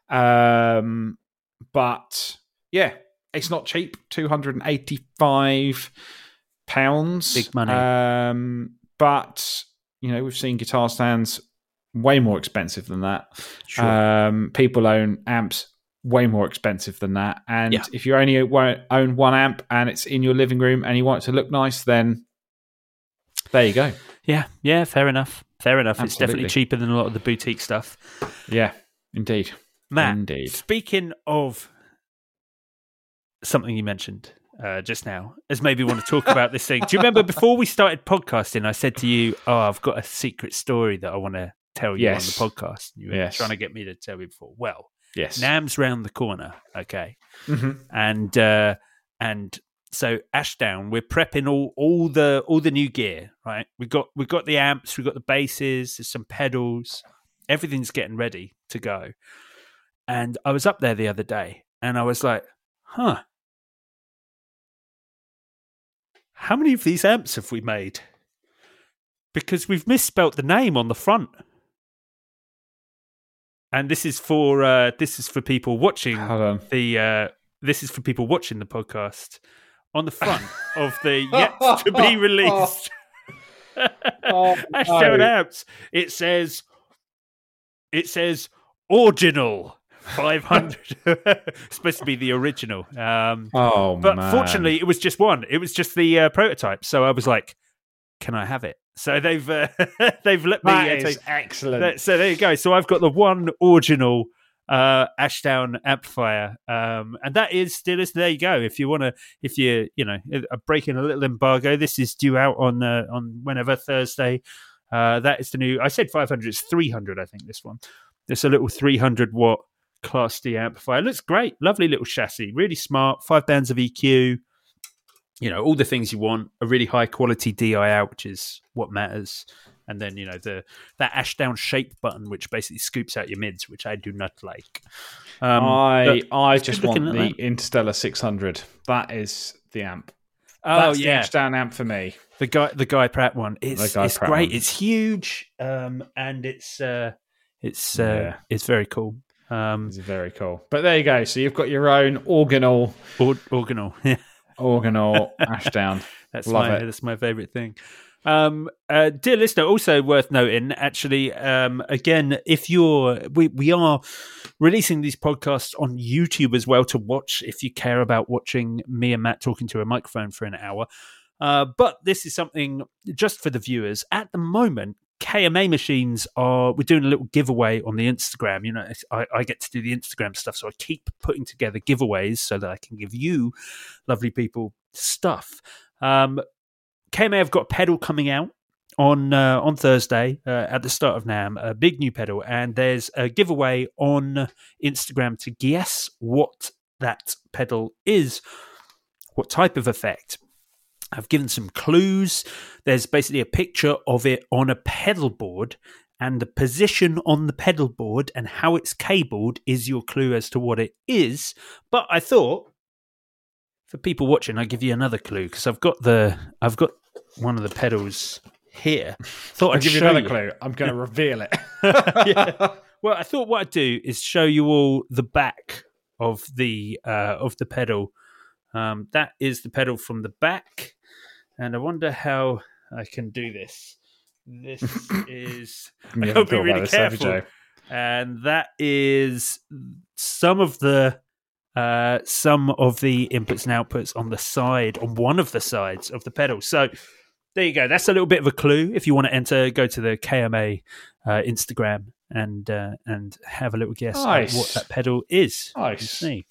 Um, but yeah, it's not cheap. Two hundred and eighty-five pounds, Big money. Um, but you know, we've seen guitar stands way more expensive than that. Sure. Um, people own amps way more expensive than that. And Yeah. if you only own one amp and it's in your living room and you want it to look nice, then there you go. Yeah, yeah, fair enough. Fair enough. It's Absolutely. definitely cheaper than a lot of the boutique stuff. Yeah, indeed. Matt, Indeed. speaking of something you mentioned uh, just now, as maybe want to talk about this thing. Do you remember before we started podcasting, I said to you, oh, I've got a secret story that I want to tell you Yes. on the podcast. You were Yes. trying to get me to tell you before. Well, Yes. NAMM's round the corner, okay? Mhm. And uh, and so Ashdown, we're prepping all all the all the new gear, right? We've got we've got the amps, we've got the basses, there's some pedals, everything's getting ready to go. And I was up there the other day and I was like, huh. How many of these amps have we made? Because we've misspelt the name on the front. And this is for uh, this is for people watching Hold on. the uh, this is for people watching the podcast. On the front of the yet to be released Oh, Ashdown no. amps, it says it says original five hundred. Supposed to be the original. Um, oh, but man. fortunately, it was just one. It was just the uh, prototype. So I was like, "Can I have it?" So they've uh, they've let me. That uh, is take, excellent. So there you go. So I've got the one original uh, Ashdown amplifier, um, and that is still is there. You go. If you want to, if you you know, are breaking a little embargo, this is due out on uh, on whenever Thursday. Uh, that is the new. I said five hundred. It's three hundred. I think this one. It's a little three hundred watt Class D amplifier. It looks great. Lovely little chassis. Really smart. Five bands of E Q. You know, all the things you want. A really high quality D I out, which is what matters. And then, you know, the that Ashdown shape button, which basically scoops out your mids, which I do not like. Um, I I just want the that. Interstellar six hundred. That is the amp. Oh, That's yeah. the Ashdown amp for me. The guy, the Guy Pratt one. It's, Guy it's Pratt great. one. It's huge, um, and it's uh, it's uh, Yeah. it's very cool. Um, It's very cool. But there you go. So you've got your own organal, or, organal. organal Ashdown. That's Love my it. that's my favourite thing. Um, uh, dear listener, also worth noting, actually, um, again, if you're, we, we are releasing these podcasts on YouTube as well to watch if you care about watching me and Matt talking to a microphone for an hour. Uh, but this is something just for the viewers. At the moment, K M A machines are, we're doing a little giveaway on the Instagram. You know, I, I get to do the Instagram stuff, so I keep putting together giveaways so that I can give you, lovely people, stuff. Um, K M A have got a pedal coming out on uh, on Thursday uh, at the start of NAMM, a big new pedal, and there's a giveaway on Instagram to guess what that pedal is, what type of effect. I've given some clues. There's basically a picture of it on a pedal board, and the position on the pedal board and how it's cabled is your clue as to what it is. But I thought, for people watching, I'll give you another clue because I've got the I've got one of the pedals here. Thought I'll I'd give you show another you. clue. I'm going to reveal it. Yeah. Well, I thought what I'd do is show you all the back of the uh, of the pedal. Um, that is the pedal from the back, and I wonder how I can do this. This is. I You hope haven't be thought really about this, have you, careful. Joe? And that is some of the uh, some of the inputs and outputs on the side, on one of the sides of the pedal. So there you go. That's a little bit of a clue. If you want to enter, go to the K M A uh, Instagram and uh, and have a little guess Nice. at what that pedal is. Nice. You see.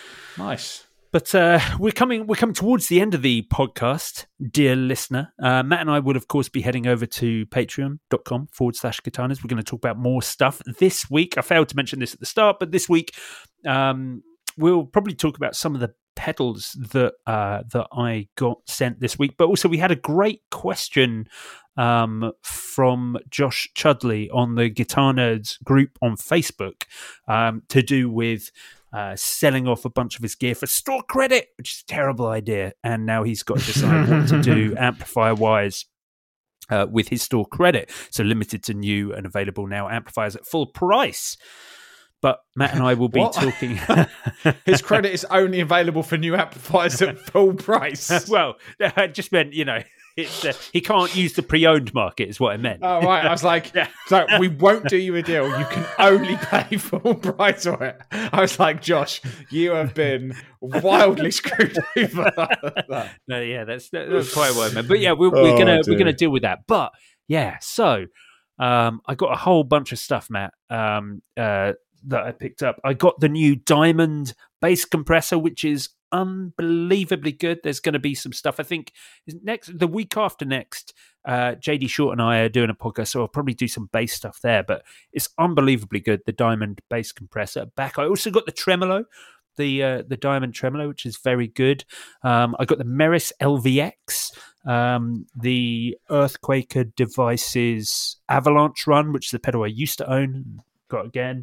Nice. But uh, we're coming. We're coming towards the end of the podcast, dear listener. Uh, Matt and I will, of course, be heading over to patreon.com forward slash guitarners. We're going to talk about more stuff this week. I failed to mention this at the start, but this week um, we'll probably talk about some of the pedals that uh, that I got sent this week. But also, we had a great question um, from Josh Chudley on the Guitar Nerds group on Facebook um, to do with. Uh, selling off a bunch of his gear for store credit, which is a terrible idea. And now he's got to decide what to do amplifier-wise uh, with his store credit. So limited to new and available now amplifiers at full price. But Matt and I will be What? talking... His credit is only available for new amplifiers at full price. Well, I just meant, you know, it's, uh, he can't use the pre-owned market is what I meant. Oh, right. I was like, Yeah. so we won't do you a deal. You can only pay full price for it. I was like, Josh, you have been wildly screwed over. No, yeah, that's that's quite what I meant. But yeah, we're, we're Oh, gonna dear. we're gonna deal with that. But yeah, so um, I got a whole bunch of stuff, Matt, um, uh, that I picked up. I got the new Diamond bass compressor, which is unbelievably good. There's going to be some stuff. I think next the week after next, uh, J D Short and I are doing a podcast, so I'll probably do some bass stuff there. But it's unbelievably good. The Diamond bass compressor back. I also got the tremolo. The uh, the Diamond Tremolo, which is very good. Um, I got the Meris L V X, um, the Earthquaker Devices Avalanche Run, which is the pedal I used to own. Got again.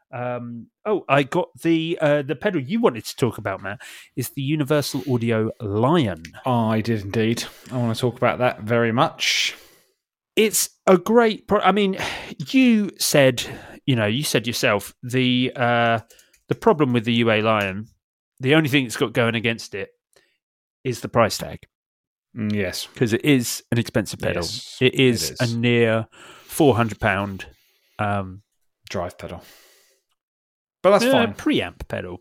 Um, oh, I got the uh, the pedal you wanted to talk about, Matt, is the Universal Audio Lion. I did indeed. I want to talk about that very much. It's a great. Pro- I mean, you said, you know, you said yourself the. Uh, The problem with the U A Lion, the only thing it's got going against it is the price tag. Mm, yes. Because it is an expensive pedal. Yes, it is it is. a near four hundred pounds um, drive pedal. But that's uh, fine. Preamp pedal.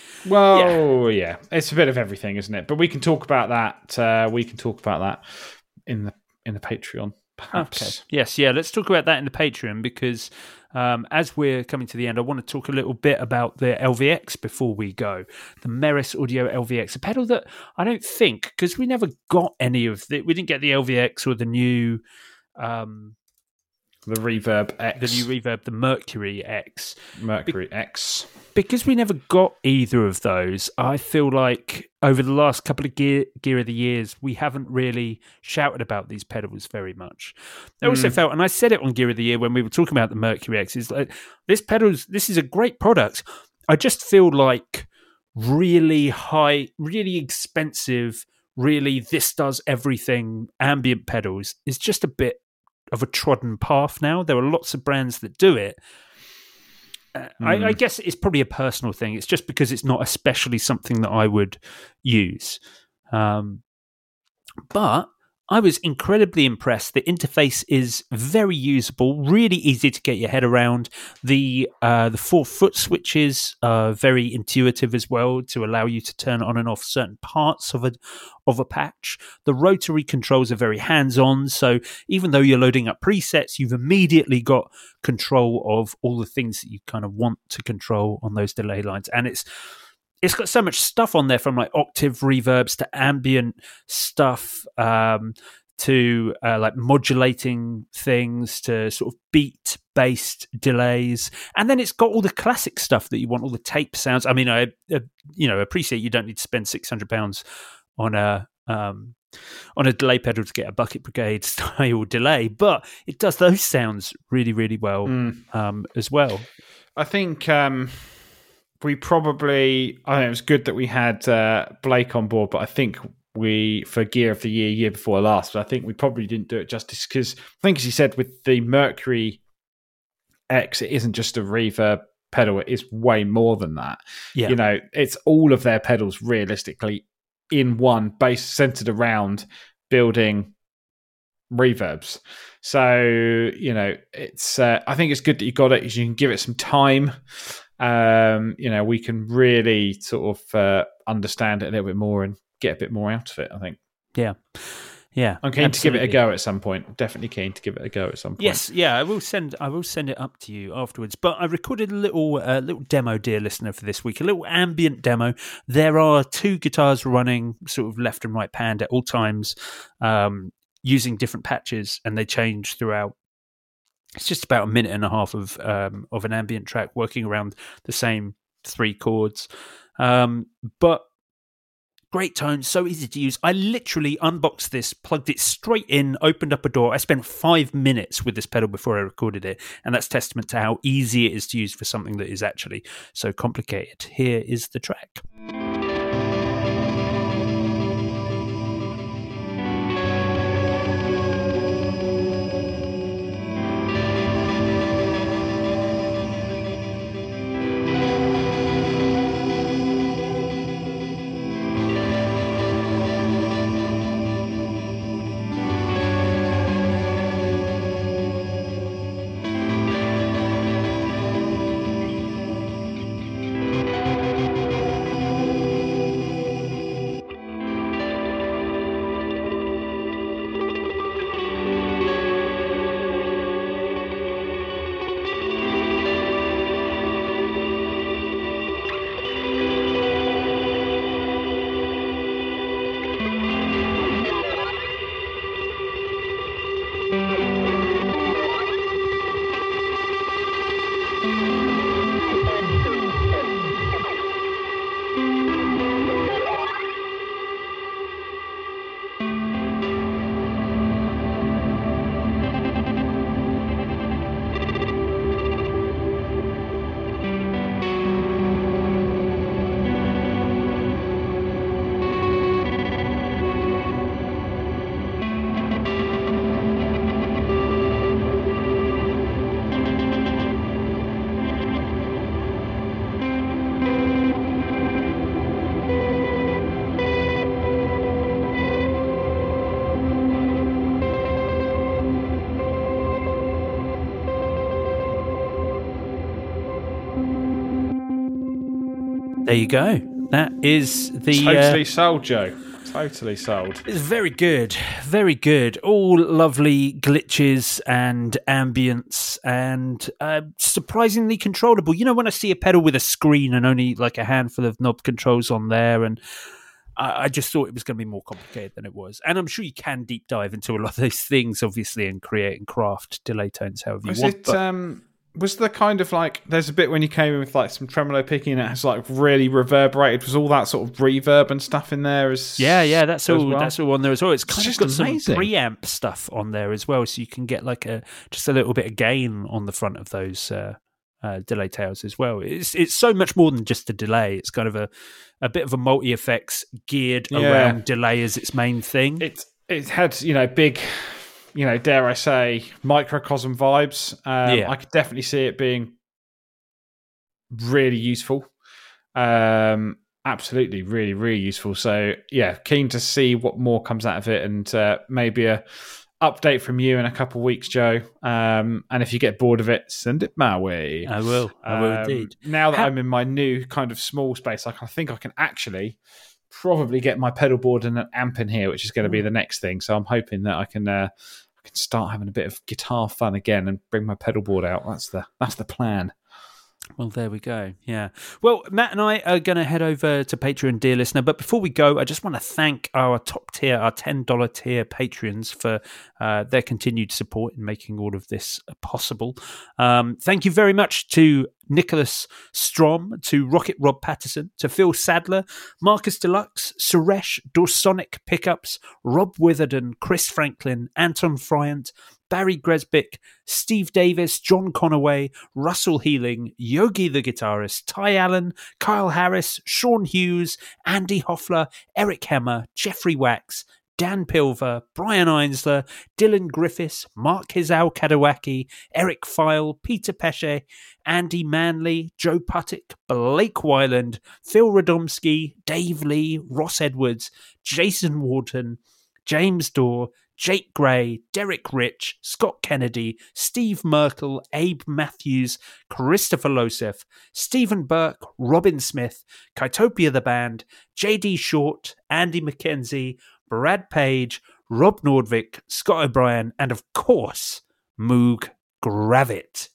Well, yeah. yeah, it's a bit of everything, isn't it? But we can talk about that. Uh, we can talk about that in the in the Patreon, perhaps. Okay. Yes, yeah. Let's talk about that in the Patreon because um, as we're coming to the end, I want to talk a little bit about the L V X before we go. The Meris Audio L V X, a pedal that I don't think because we never got any of the. We didn't get the L V X or the new. Um, The Reverb X. The new Reverb, the Mercury X. Mercury Be- X. Because we never got either of those, I feel like over the last couple of Gear, gear of the Years, we haven't really shouted about these pedals very much. I also Mm. felt, and I said it on Gear of the Year when we were talking about the Mercury X, is like, this pedal's, this is a great product. I just feel like really high, really expensive, really this does everything ambient pedals is just a bit of a trodden path now. There are lots of brands that do it. Uh, Mm. I, I guess it's probably a personal thing. It's just because it's not especially something that I would use. Um, but I was incredibly impressed. The interface is very usable, really easy to get your head around. The uh, the four foot switches are very intuitive as well to allow you to turn on and off certain parts of a of a patch. The rotary controls are very hands-on, so even though you're loading up presets, you've immediately got control of all the things that you kind of want to control on those delay lines. And it's It's got so much stuff on there, from like octave reverbs to ambient stuff, um, to uh, like modulating things, to sort of beat based delays, and then it's got all the classic stuff that you want, all the tape sounds. I mean, I uh, you know appreciate you don't need to spend six hundred pounds on a um, on a delay pedal to get a Bucket Brigade style delay, but it does those sounds really, really well Mm. um, as well. I think. Um... We probably, I think it was good that we had uh, Blake on board, but I think we, for Gear of the Year, year before last, but I think we probably didn't do it justice because I think, as you said, with the Mercury X, it isn't just a reverb pedal, it is way more than that. Yeah. You know, it's all of their pedals realistically in one, base centered around building reverbs. So, you know, it's, uh, I think it's good that you got it because you can give it some time. Um, you know, we can really sort of uh, understand it a little bit more and get a bit more out of it, I think. Yeah. Yeah. I'm keen absolutely. to give it a go at some point. Definitely keen to give it a go at some point. Yes, yeah, I will send I will send it up to you afterwards. But I recorded a little uh, little demo, dear listener, for this week, a little ambient demo. There are two guitars running sort of left and right panned at all times, um, using different patches, and they change throughout. It's just about a minute and a half of um, of an ambient track working around the same three chords. Um, but great tone, so easy to use. I literally unboxed this, plugged it straight in, opened up a door. I spent five minutes with this pedal before I recorded it, and that's testament to how easy it is to use for something that is actually so complicated. Here is the track. There you go. That is the... Totally uh, sold, Joe. Totally sold. It's very good. Very good. All lovely glitches and ambience and uh, surprisingly controllable. You know, when I see a pedal with a screen and only like a handful of knob controls on there, and I, I just thought it was going to be more complicated than it was. And I'm sure you can deep dive into a lot of those things, obviously, and create and craft delay tones however you Was want. it... But- Um... Was the kind of like, there's a bit when you came in with like some tremolo picking and it has like really reverberated. Was all that sort of reverb and stuff in there? As yeah, yeah, that's all. well? That's all on there as well. It's kind It's of just got amazing. some preamp stuff on there as well, so you can get like a just a little bit of gain on the front of those uh, uh, delay tails as well. It's it's so much more than just a delay. It's kind of a a bit of a multi effects geared Yeah. around delay as its main thing. It it had, you know, big, you know, dare I say, microcosm vibes. Um, Yeah. I could definitely see it being really useful. Um, absolutely, really, really useful. So yeah, keen to see what more comes out of it, and uh, maybe a update from you in a couple of weeks, Joe. Um, and if you get bored of it, send it my way. I will. I will Um, indeed. Now that How- I'm in my new kind of small space, I can- I think I can actually probably get my pedal board and an amp in here, which is going to be the next thing. So I'm hoping that I can uh, I can start having a bit of guitar fun again and bring my pedal board out. That's the that's the plan. Well, there we go. Yeah. Well, Matt and I are going to head over to Patreon, dear listener. But before we go, I just want to thank our top tier, our ten dollars tier Patreons for uh, their continued support in making all of this possible. Um, thank you very much to Nicholas Strom, to Rocket Rob Patterson, to Phil Sadler, Marcus Deluxe, Suresh, Dorsonic Pickups, Rob Witherden, Chris Franklin, Anton Fryant, Barry Gresbick, Steve Davis, John Conaway, Russell Healing, Yogi the guitarist, Ty Allen, Kyle Harris, Sean Hughes, Andy Hoffler, Eric Hemmer, Jeffrey Wax, Dan Pilver, Brian Einsler, Dylan Griffiths, Mark Hizal Kadawaki, Eric File, Peter Pesce, Andy Manley, Joe Puttick, Blake Wyland, Phil Radomski, Dave Lee, Ross Edwards, Jason Wharton, James Dorr, Jake Gray, Derek Rich, Scott Kennedy, Steve Merkel, Abe Matthews, Christopher Losef, Stephen Burke, Robin Smith, Kytopia the Band, J D Short, Andy McKenzie, Brad Page, Rob Nordvik, Scott O'Brien, and of course, Moog Gravit.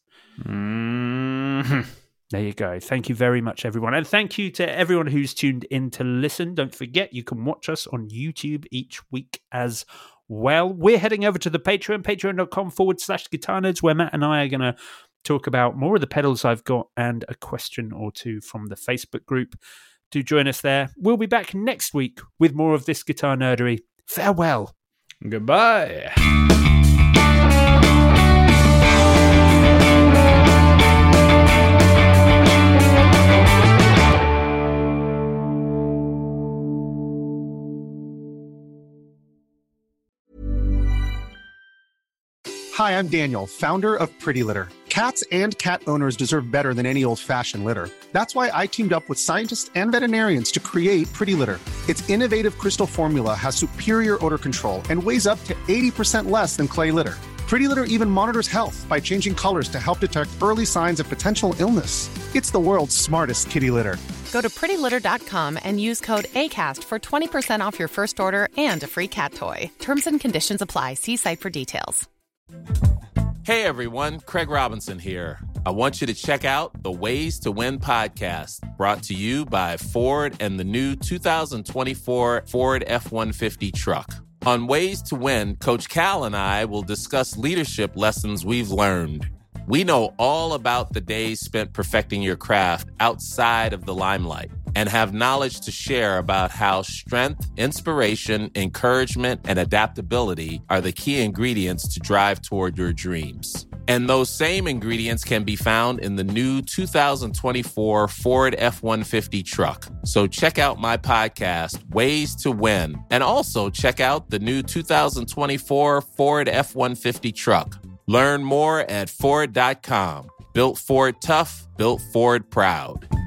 Mm-hmm. There you go. Thank you very much, everyone. And thank you to everyone who's tuned in to listen. Don't forget, you can watch us on YouTube each week as well. We're heading over to the Patreon, patreon.com forward slash guitar nerds, where Matt and I are going to talk about more of the pedals I've got and a question or two from the Facebook group. Do join us there. We'll be back next week with more of this guitar nerdery. Farewell. Goodbye. Hi, I'm Daniel, founder of Pretty Litter. Cats and cat owners deserve better than any old-fashioned litter. That's why I teamed up with scientists and veterinarians to create Pretty Litter. Its innovative crystal formula has superior odor control and weighs up to eighty percent less than clay litter. Pretty Litter even monitors health by changing colors to help detect early signs of potential illness. It's the world's smartest kitty litter. Go to pretty litter dot com and use code ACAST for twenty percent off your first order and a free cat toy. Terms and conditions apply. See site for details. Hey everyone, Craig Robinson here. I want you to check out the Ways to Win podcast, brought to you by Ford and the new two thousand twenty-four Ford F one fifty truck. On Ways to Win, Coach Cal and I will discuss leadership lessons we've learned. We know all about the days spent perfecting your craft outside of the limelight and have knowledge to share about how strength, inspiration, encouragement, and adaptability are the key ingredients to drive toward your dreams. And those same ingredients can be found in the new two thousand twenty-four Ford F one fifty truck. So check out my podcast, Ways to Win, and also check out the new two thousand twenty-four Ford F one fifty truck. Learn more at Ford dot com. Built Ford tough, built Ford proud.